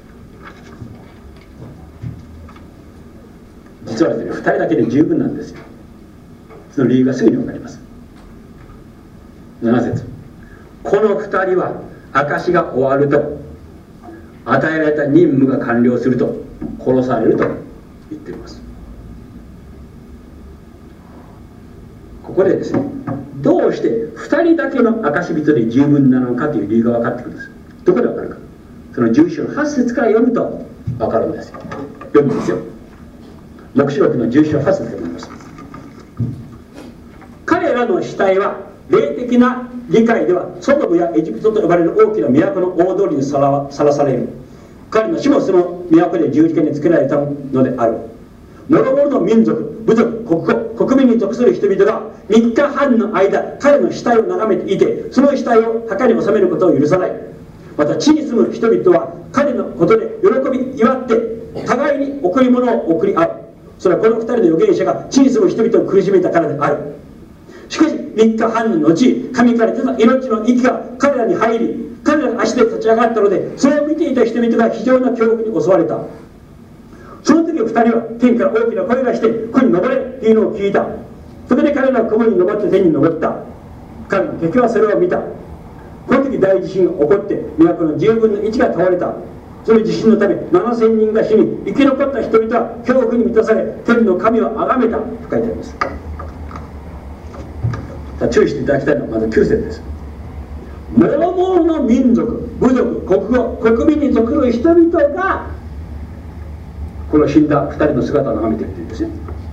実はですね、ふたりだけで十分なんですよ。その理由がすぐに分かります。なな節、このふたりは証が終わると、与えられた任務が完了すると殺されると言っています。ここでですね、どうしてふたりだけの証人で十分なのかという理由が分かってくるんです。どこで分かるか。そのじゅういっ章のはち節から読むと分かるんですよ。読むんですよ。黙示録のじゅういっ章はち節で読みます。彼らの死体は霊的な理解ではソドムやエジプトと呼ばれる大きな都の大通りにさらされる。彼の死もその都で十字架につけられたのである。諸々の民族、部族、国語、国民に属する人々がみっかはんの間彼の死体を眺めていて、その死体を墓に収めることを許さない。また地に住む人々は彼のことで喜び祝って互いに贈り物を贈り合う。それはこの二人の預言者が地に住む人々を苦しめたからである。しかしみっかはんの後、神から出た命の息が彼らに入り、彼らの足で立ち上がったので、それを見ていた人々が非常な恐怖に襲われた。その時ふたりは天から大きな声がして「ここに登れ」というのを聞いた。そこで彼らは雲に登って天に登った。彼の敵はそれを見た。この時大地震が起こって都のじゅうぶんのいちが倒れた。その地震のためななせんにんが死に、生き残った人々は恐怖に満たされ天の神を崇めたと書いてあります。 注意していただきたいのはまずきゅう節です。もろもろの民族、部族、国語、国民に属る人々がこの死んだふたりの姿を眺めているというんですよ。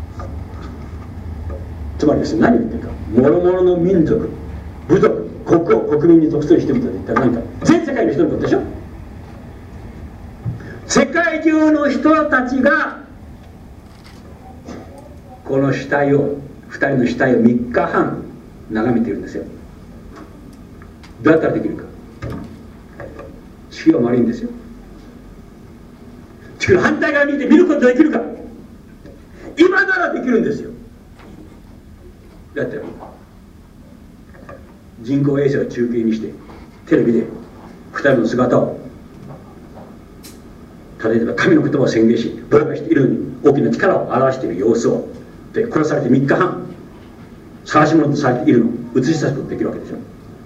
つまりですね、何を言ってるか、もろもろの民族、部族、国語、国民に属する人々で言ったら何か、全世界の人々でしょ。世界中の人たちがこの死体を、ふたりの死体をみっかはん眺めているんですよ。どうやったらできるか。地球は丸いんですよ。地球の反対側にいて見ることができるか。今ならできるんですよ。どうやってやるか。人工衛星を中継にしてテレビでふたりの姿を、例えば神の言葉を宣言し妨害しているのに大きな力を表している様子を、で殺されてみっかはん探し物とされているのを映し出すことができるわけでしょ。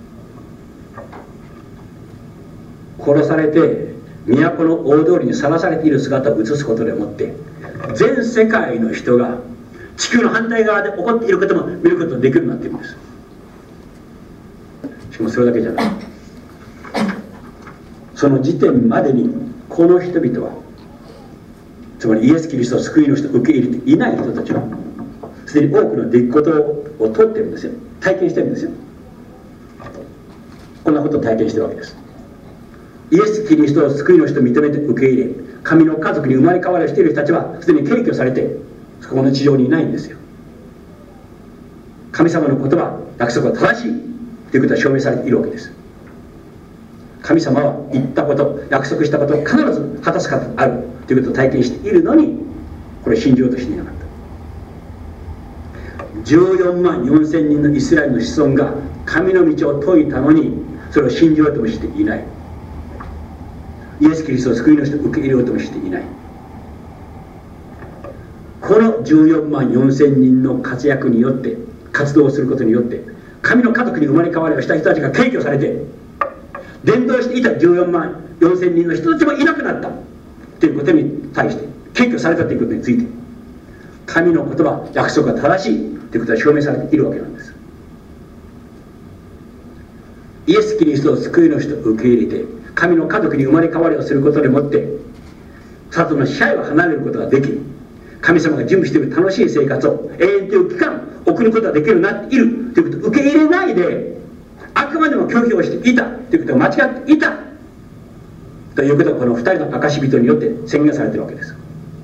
殺されて都の大通りにさらされている姿を映すことでもって全世界の人が地球の反対側で起こっていることも見ることができるようになっているんです。しかもそれだけじゃない、その時点までにこの人々は、つまりイエス・キリストを救いの人を受け入れていない人たちはすでに多くの出来事を通っているんですよ。体験しているんですよ。こんなことを体験しているわけです。イエス・キリストを救いの人を認めて受け入れ、神の家族に生まれ変わりをしている人たちはすでに敬虚されてこの地上にいないんですよ。神様の言葉、約束は正しいということは証明されているわけです。神様は言ったこと、約束したことを必ず果たす方があるということを体験しているのに、これを信じようとしていなかった。じゅうよんまんよんせんにんのイスラエルの子孫が神の道を説いたのに、それを信じようともしていない。イエス・キリストを救いの人を受け入れようともしていない。このじゅうよんまんよんせんにんの活躍によって、活動をすることによって神の家族に生まれ変わりをした人たちが敬虚されて、伝道していたじゅうよんまんよんせんにんの人たちもいなくなったということに対して、敬虚されたということについて、神の言葉、約束が正しいということは証明されているわけなんです。イエス・キリストを救いの人を受け入れて神の家族に生まれ変わりをすることでもってサタンの支配を離れることができ、神様が準備している楽しい生活を永遠という期間送ることができるようになっているということを受け入れないで、あくまでも拒否をしていたということが間違っていたということがこのふたりの証人によって宣言されているわけです。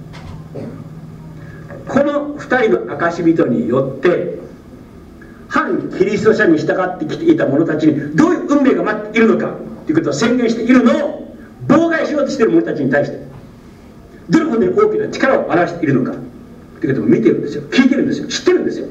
このふたりの証人によって反キリスト者に従ってきていた者たちにどういう運命が待っているのかということを宣言しているのを妨害しようとしている者たちに対してどれほどに大きな力を表しているのかということを見ているんですよ。聞いてるんですよ。知ってるんですよ。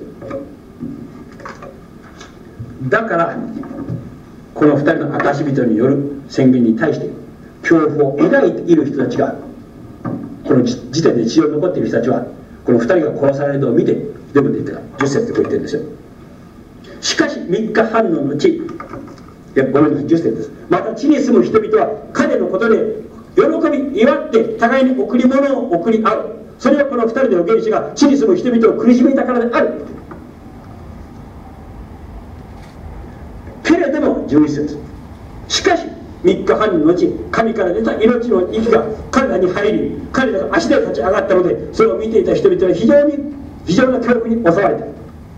だからこのふたりの証人による宣言に対して恐怖を抱いている人たちが、この時点で地上に残っている人たちはこのふたりが殺されるのを見て、でも出てたじゅっ節でこう言ってるんですよ。しかしみっかはんの後、いやごめんなさい、じゅっ節です。また地に住む人々は彼のことで喜び祝って互いに贈り物を贈り合う。それはこのふたりの預言者が地に住む人々を苦しめたからである。けれどもじゅういち節、しかしみっかはんの後、神から出た命の息が彼らに入り、彼らが足で立ち上がったので、それを見ていた人々は非常に非常な恐怖に襲われた。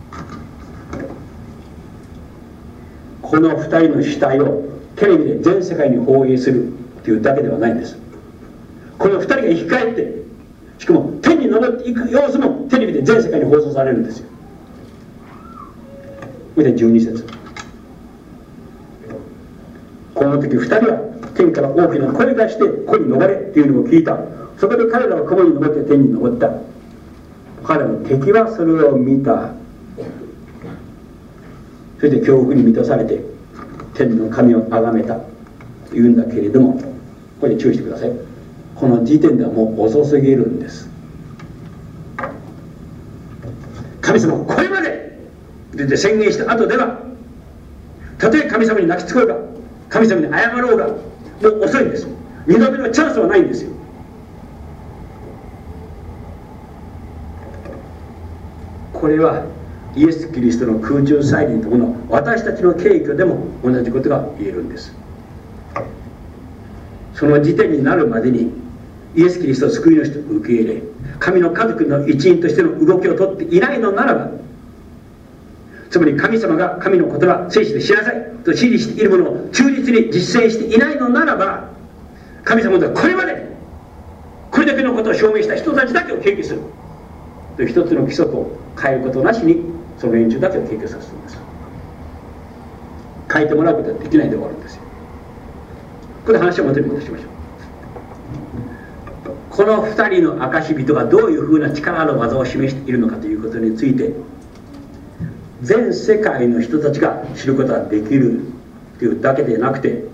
このふたりの死体をテレビで全世界に放映するというだけではないんです。このふたりが生き返って、しかも天に昇っていく様子もテレビで全世界に放送されるんですよ。それでじゅうに節、この時ふたりは天から大きな声がしてここに登れというのを聞いた。そこで彼らは雲に登って天に登った。彼らの敵はそれを見た。それで恐怖に満たされて天の神を崇めたというんだけれども、これで注意してください。この時点ではもう遅すぎるんです。神様はこれまでで宣言した後では、たとえ神様に泣きつこうが神様に謝ろうがもう遅いんです。二度目のチャンスはないんですよ。これはイエス・キリストの空中再臨とこの私たちの敬虚でも同じことが言えるんです。その時点になるまでにイエス・キリストを救い主と受け入れ、神の家族の一員としての動きをとっていないのならば、つまり神様が神の言葉、聖書でしなさいと指示しているものを忠実に実践していないのならば、神様はこれまでこれだけのことを証明した人たちだけを敬虚するという一つの規則を変えることなしに、その連中だけを敬虚させています。変えてもらうことはできないで終わるんですよ。これ話を元に戻しましょう。このふたりの証人がどういうふうな力の技を示しているのかということについて、全世界の人たちが知ることができるというだけでなくて、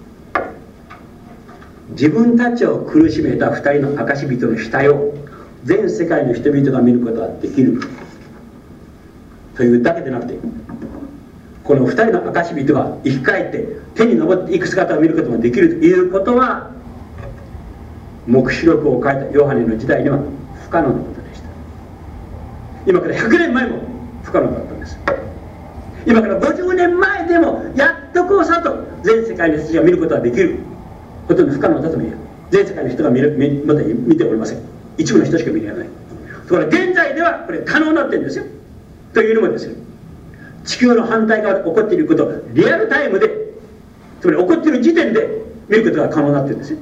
自分たちを苦しめたふたりの証人の死体を全世界の人々が見ることができるというだけでなくて、このふたりの証人が生き返って天に昇っていく姿を見ることができるということは、黙示録を書いたヨハネの時代には不可能なことでした。今からひゃくねんまえも不可能だったんです。今からごじゅうねんまえでもやっとこうさと全世界の人たちが見ることができることの不可能だとも言える。全世界の人が見る、見、まだ見ておりません。一部の人しか見れない。ところが現在ではこれ可能になってるんですよ。というのもですよ、地球の反対側で起こっていることをリアルタイムで、つまり起こっている時点で見ることが可能になってるんですよ。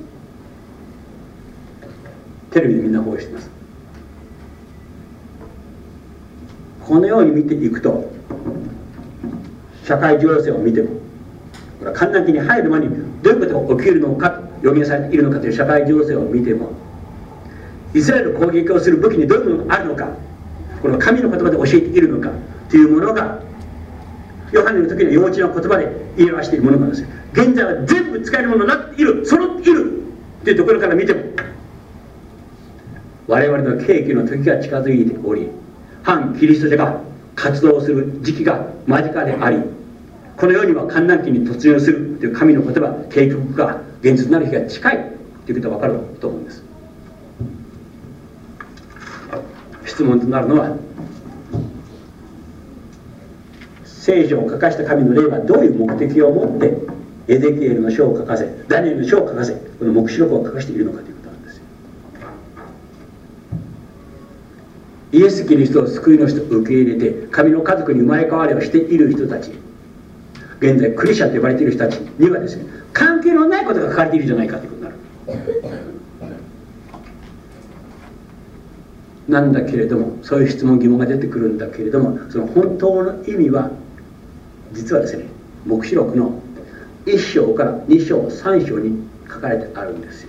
テレビでみんな放映しています。このように見ていくと、社会情勢を見ても、これはカンナン期に入る前にどういうことが起きるのか予言されているのかという社会情勢を見ても、イスラエル攻撃をする武器にどういうものがあるのか、この神の言葉で教えているのかというものが、ヨハネの時の幼稚な言葉で言い表しているものなんです。現在は全部使えるものになっている、揃っているというところから見ても、我々の景気の時が近づいており、反キリスト者が活動する時期が間近であり、この世には観覧期に突入するという神の言葉、計画が現実になる日が近いということが分かると思うんです。質問となるのは、聖書を書かした神の霊はどういう目的を持ってエゼキエルの書を書かせ、ダニエルの書を書かせ、この黙示録を書かせているのかということなんですよ。イエス・キリストを救い主と受け入れて神の家族に生まれ変わりをしている人たち、現在クリスチャンと呼ばれている人たちにはですね、関係のないことが書かれているんじゃないかということになる。なんだけれども、そういう質問疑問が出てくるんだけれども、その本当の意味は実はですね、黙示録のいっ章からに章さん章に書かれてあるんですよ。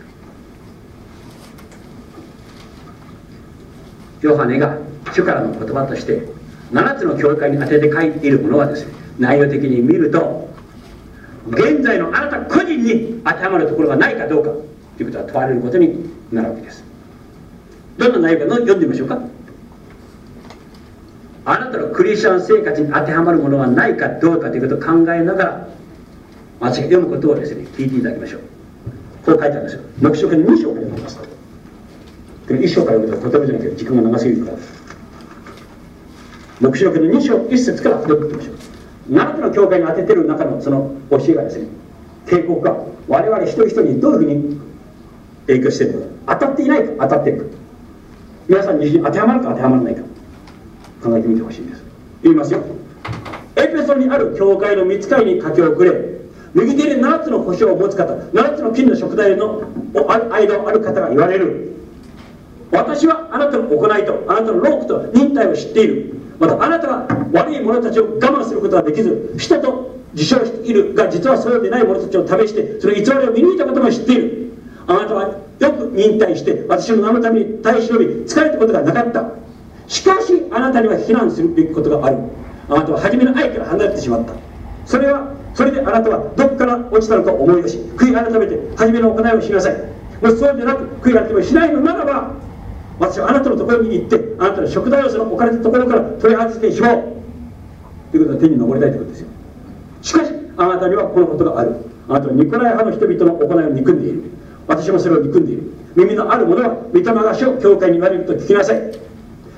ヨハネが主からの言葉としてななつの教会に当てて書いているものはですね、内容的に見ると現在のあなた個人に当てはまるところがないかどうかということが問われることになるわけです。どんな内容か読んでみましょうか。あなたのクリスチャン生活に当てはまるものがないかどうかということを考えながら、私が読むことをですね、聞いていただきましょう。こう書いてあるんですよ。黙示録のに章から読みます。いっ章から読むととてもじゃないけど時間が長すぎるから、黙示録のに章いっ節から読んでみましょう。ななつの教会に当てている中のその教えがですね、警告が我々一人一人にどういうふうに影響しているのか、当たっていないか当たっているか、皆さん自身に当てはまるか当てはまらないか考えてみてほしいんです。言いますよ。エペソにある教会の御使いに書き遅れ、右手にななつの星を持つ方、ななつの金の食材の間をある方が言われる。私はあなたの行いとあなたの労苦と忍耐を知っている。またあなたは悪い者たちを我慢することができず、人と自称しているが実はそうでない者たちを試してその偽りを見抜いたことも知っている。あなたはよく忍耐して私の名のために耐え忍び疲れたことがなかった。しかしあなたには非難するべきことがある。あなたは初めの愛から離れてしまった。それはそれであなたはどこから落ちたのか思い出し、悔い改めて初めの行いをしなさい。もしそうでなく悔い改めをしないのならば、私はあなたのところに行ってあなたの食材をその置かれたところから取り外してしまおうということは天に昇りたいということですよ。しかしあなたにはこのことがある。あなたはニコライ派の人々の行いを憎んでいる。私もそれを憎んでいる。耳のある者は御霊が主を教会に言われると聞きなさい。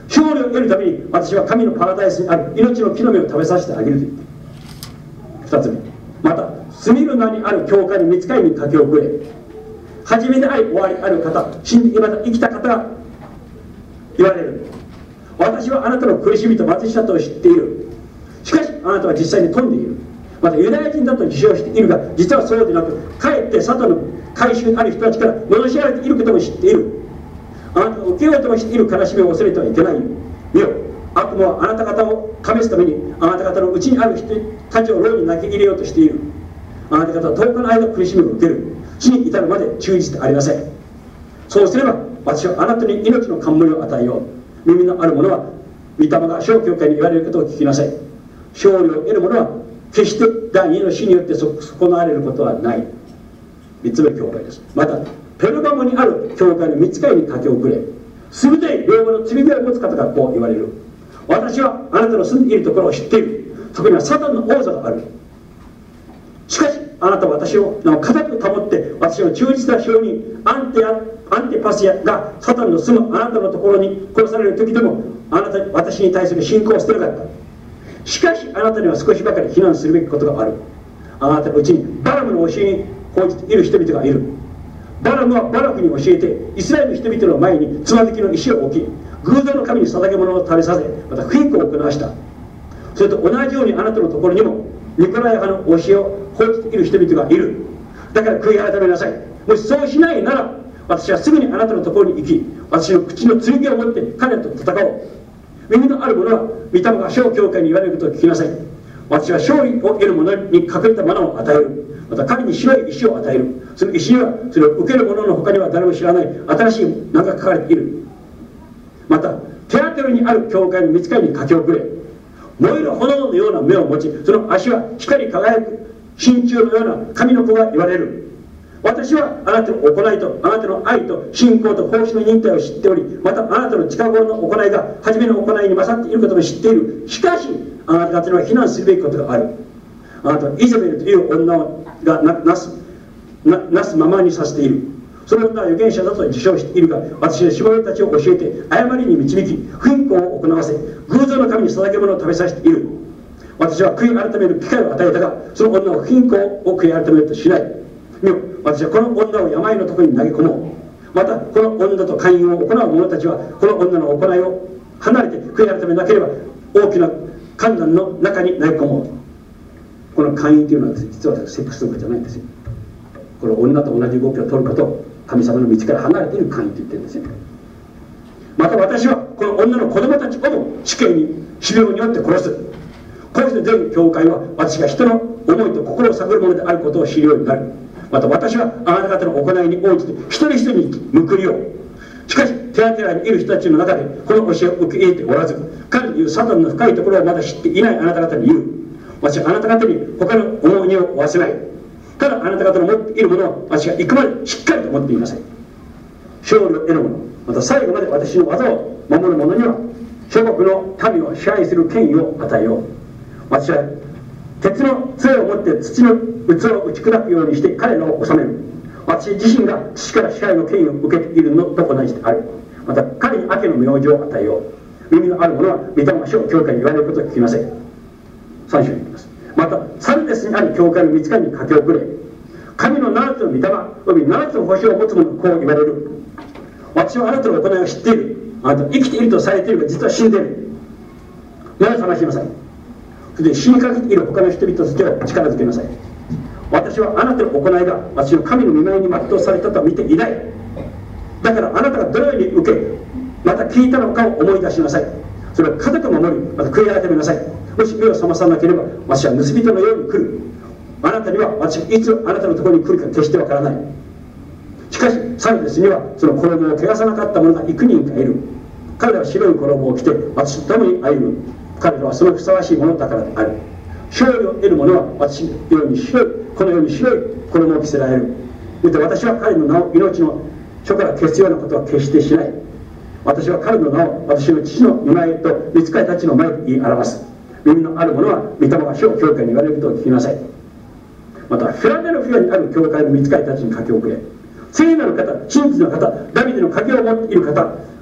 勝利を得るために私は神のパラダイスにある命の木の実を食べさせてあげると言って、ふたつめ、またスミルナにある教会に御使いに書き送れ、初めであり終わりある方、死んでまた生きた方が言われる。私はあなたの苦しみと貧しさと知っている。しかしあなたは実際に富んでいる。またユダヤ人だと自称しているが、実はそうでなく、かえってサタンの改宗にある人たちから罵られていることも知っている。あなたが受けようともしている悲しみを恐れてはいけないよ。見よ、悪魔はあなた方を試すためにあなた方のうちにある人たちを牢に投げ入れようとしている。あなた方はとおかの間苦しみを受ける。死に至るまで忠実でありません。そうすれば私はあなたに命の冠を与えよう。耳のある者は御霊が小教会に言われることを聞きなさい。勝利を得る者は決して第二の死によって損なわれることはない。みっつめ教会です。またペルガモにある教会の御使いに書き送れ。鋭い両手の剣を持つ方がこう言われる。私はあなたの住んでいるところを知っている。そこにはサタンの王座がある。しかしあなたは私を固く保って私の忠実な証人アンテアアンテパシアがサタンの住むあなたのところに殺される時でもあなた私に対する信仰を捨てなかった。しかしあなたには少しばかり非難するべきことがある。あなたのうちにバラムの教えに報じている人々がいる。バラムはバラクに教えてイスラエルの人々の前につまずきの石を置き、偶像の神に捧げ物を食べさせ、また不義を行わした。それと同じようにあなたのところにもニコライ派の教えを報じている人々がいる。だから悔い改めなさい。もしそうしないなら私はすぐにあなたのところに行き、私の口の剣を持って彼らと戦おう。耳のある者は御霊が小教会に言われることを聞きなさい。私は勝利を得る者に隠れたマナを与える。また彼に白い石を与える。その石にはそれを受ける者の他には誰も知らない新しい名が書かれている。またテアテルにある教会の御使いに書き送れ。燃える炎のような目を持ち、その足は光り輝く真鍮のような神の子が言われる。私はあなたの行いとあなたの愛と信仰と奉仕の忍耐を知っており、またあなたの近頃の行いが初めの行いに勝っていることも知っている。しかしあなた方には非難するべきことがある。あなたはイゼベルという女が な, な, す な, なすままにさせている。その女は預言者だと自称しているが、私のしもべたちを教えて誤りに導き不貧困を行わせ、偶像の神に捧げ物を食べさせている。私は悔い改める機会を与えたが、その女は不貧困を悔い改めるとしない。見よ、私はこの女を病のところに投げ込もう。またこの女と勧誘を行う者たちはこの女の行いを離れて悔い改めなければ大きな観難の中に投げ込もう。この勧誘というのは実はセックスとかじゃないんですよ。この女と同じ動きを取ることを神様の道から離れている勧誘と言ってるんですよ。また私はこの女の子供たちをも死刑に死病によって殺す。こうして全教会は私が人の思いと心を探るものであることを知るようになる。また私はあなた方の行いに応じて一人一人に報いよう。しかしテアテラにいる人たちの中でこの教えを受け入れておらず、彼の言うサタンの深いところをまだ知っていないあなた方に言う。私はあなた方に他の重荷を負わせない。ただあなた方の持っているものを私が行くまでしっかりと持っていなさい。勝利を得る者、また最後まで私の技を守る者には諸国の民を支配する権威を与えよう。私は鉄の杖を持って土の器を打ち砕くようにして彼らを治める。私自身が父から支配の権威を受けているのと同じである。また彼に明けの明星を与えよう。耳のある者は御霊が小教会に言われることを聞きなさい。さん章に言います。またサルデスにある教会の御使いに書き送れ。神の七つの御霊および七つの星を持つ者こう言われる。私はあなたの行いを知っている。あなたは生きているとされているが実は死んでいる。目を覚ましなさい。それで死にかけている他の人々たちを力づけなさい。私はあなたの行いが私の神の御前に全うされたとは見ていない。だからあなたがどのように受けまた聞いたのかを思い出しなさい。それを固く守りまた悔い改めなさい。もし目を覚まさなければ私は盗人のように来る。あなたには私いつあなたのところに来るか決してわからない。しかしサルデスにはその衣を汚さなかった者が幾人かいる。彼らは白い衣を着て私と共に歩む。彼らはそのふさわしいものだからである。勝利を得る者は私のように白いこのように白い衣を着せられる。見て私は彼の名を命の書から消すようなことは決してしない。私は彼の名を私の父の御前と御使いたちの前で言い表す。耳のある者は御霊が小教会に言われることを聞きなさい。またフィラデルフィアにある教会の御使いたちに書き送れ。聖なる方、真実の方、ダビデの鍵を持っている方、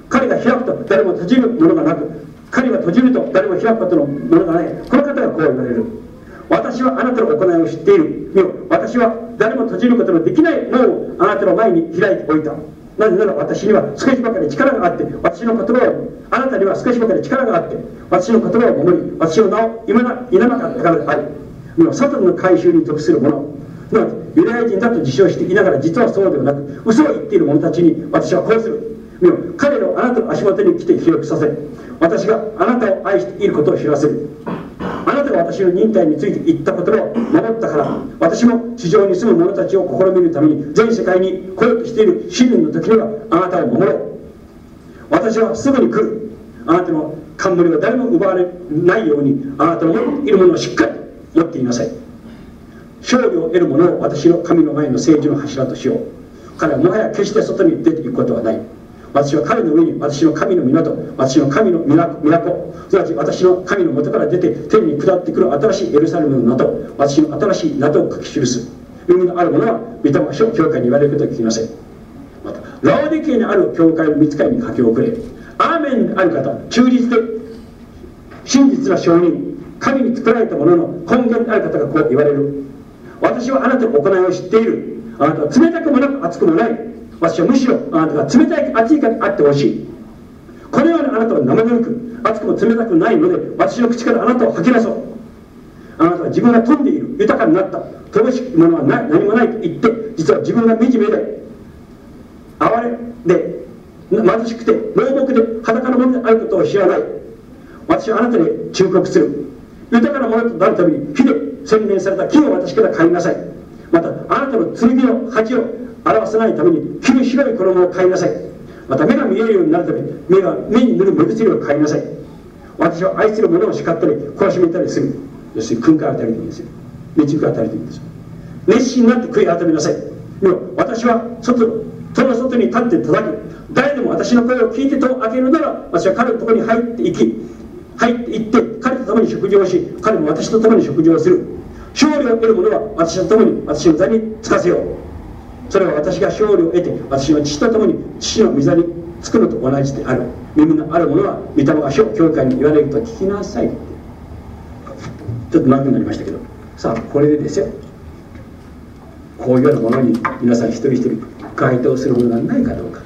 彼が開くと誰も閉じるものがなく、彼が閉じると誰も開くことのものがない。この方がこう言われる。私はあなたの行いを知っている。見よ、私は誰も閉じることのできない門をあなたの前に開いておいた。なぜなら私には少しばかり力があって、私の言葉を、あなたには少しばかり力があって、私の言葉を守り、私の名を否ななかったからである。見よ、サタンの改宗に属する者、すなわちユダヤ人だと自称していながら実はそうではなく、嘘を言っている者たちに私はこうする。見よ、彼らをあなたの足元に来て記憶させ、私があなたを愛していることを知らせる。あなたが私の忍耐について言ったことを守ったから、私も地上に住む者たちを試みるために全世界に来ようとしている試練の時にはあなたを守ろう。私はすぐに来る。あなたの冠が誰も奪われないように、あなたの持っているものをしっかり持っていなさい。勝利を得る者を私の神の前の政治の柱としよう。彼はもはや決して外に出ていくことはない。私は彼の上に私の神の港、私の神の都、すなわち私の神の元から出て天に下ってくる新しいエルサレムの名と、私の新しい名とを書き記す。耳のある者は御霊書教会に言われることを聞きなさい。またラオディケにある教会の御使いに書き送れ。アーメンである方、忠実で真実な証人、神に作られたものの根源である方がこう言われる。私はあなたの行いを知っている。あなたは冷たくもなく熱くもない。私はむしろあなたが冷たい熱いかであってほしい。このようにあなたは生ぬるく熱くも冷たくないので、私の口からあなたを吐き出そう。あなたは自分が富んでいる、豊かになった、乏しいものはない、何もないと言って、実は自分が惨めで哀れで貧しくて盲目で裸のものであることを知らない。私はあなたに忠告する。豊かなものとなるために火で洗練された金を私から買いなさい。またあなたの剣の恥を表さないために黄白い衣を買いなさい。また目が見えるようになるために目が目に塗る目薬を買いなさい。私は愛する者を叱ったり懲らしめたりする。要するに訓戒を与えるというんですよ。導くを与えるというんですよ。熱心になって悔い改めなさい。でも私は外戸の外に立って叩き、誰でも私の声を聞いて戸を開けるなら、私は彼のところに入っていき入っていって彼と共に食事をし、彼も私と共に食事をする。勝利を得る者は私と共に私の座につかせよう。それは私が勝利を得て私の父と共に父の御座につくのと同じである。耳のある者は御霊が諸教会に言われると聞きなさい。ちょっと長くなりましたけど、さあこれでですよ、こういうようなものに皆さん一人一人該当するものがないかどうか、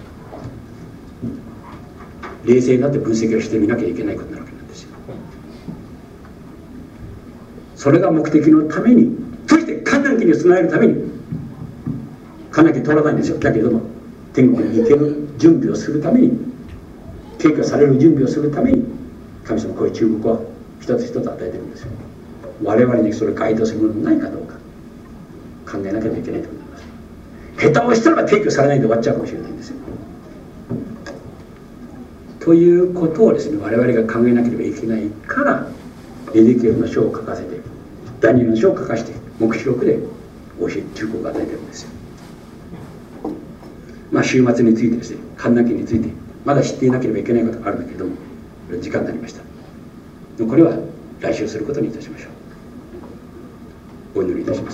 冷静になって分析をしてみなきゃいけないことになるわけなんですよ。それが目的のために、そして観覧期に備えるために観覧期取らないんですよ。だけども天国に行ける準備をするために、敬虚される準備をするために、神様こういう忠告を一つ一つ与えてるんですよ。我々にそれ該当するものがないかどうか考えなきゃいけないと思います。下手をしたら敬虚されないで終わっちゃうかもしれないんですよ。ということをですね、我々が考えなければいけないから、エゼキエルの書を書かせて、ダニエルの書を書かせて、黙示録で教え忠告を与えてるんですよ。まあ週末についてですね、観覧期についてまだ知っていなければいけないことがあるんだけれども、時間になりました。これは来週することにいたしましょう。お祈りいたします。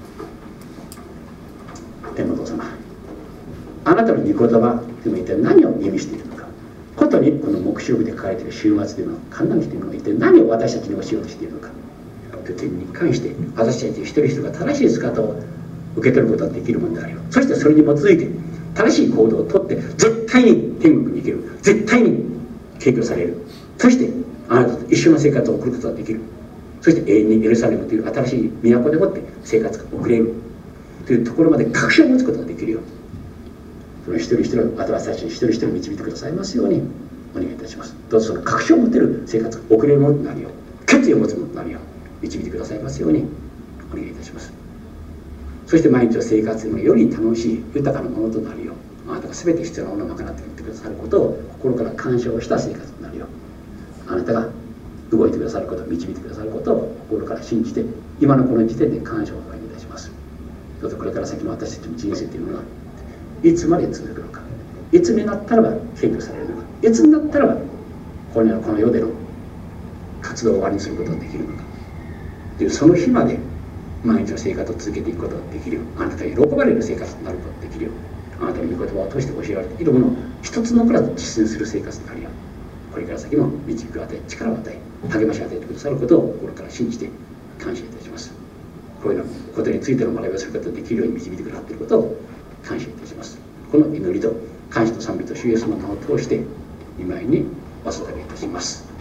天のお父様、あなたの御言葉でも一体何を意味しているのか、ことにこの黙示録で書かれている終末での観覧期というのが一体何を私たちに教えようとしているのかという点に関して、私たち一人一人が正しい姿を受け取ることができるものであるよ。そしてそれに基づいて正しい行動をとって絶対に天国に行ける、絶対に敬虚される、そしてあなたと一緒の生活を送ることができる、そして永遠にエルサレムという新しい都でもって生活が送れるというところまで確信を持つことができるよ。その一人一人、私たちに一人一人導いてくださいますようにお願いいたします。どうぞその確信を持てる生活が送れるものとなるよう、決意を持つものとなるよう導いてくださいますようにお願いいたします。そして毎日の生活のより楽しい豊かなものとなるよう、あなたが全て必要なものを賄っていってくださることを心から感謝をした生活となるよう、あなたが動いてくださること、導いてくださることを心から信じて、今のこの時点で感謝をお願いいたします。どうぞこれから先の私たちの人生というのはいつまで続くのか、いつになったらば敬虚されるのか、いつになったらばこのこの世での活動を終わりにすることができるのかという、その日まで毎日の生活を続けていくことができるよう、あなたが喜ばれる生活になることができるようあなたの御言葉を通して教えられているものを一つ残らず実践する生活になるように、これから先も導きを与え、力を与え、励ましを与えてくださることを心から信じて感謝いたします。こういうようなことについての学びをすることができるように導いてくださっていることを感謝いたします。この祈りと感謝と賛美と主イエスの名を通して御前にお捧げいたします。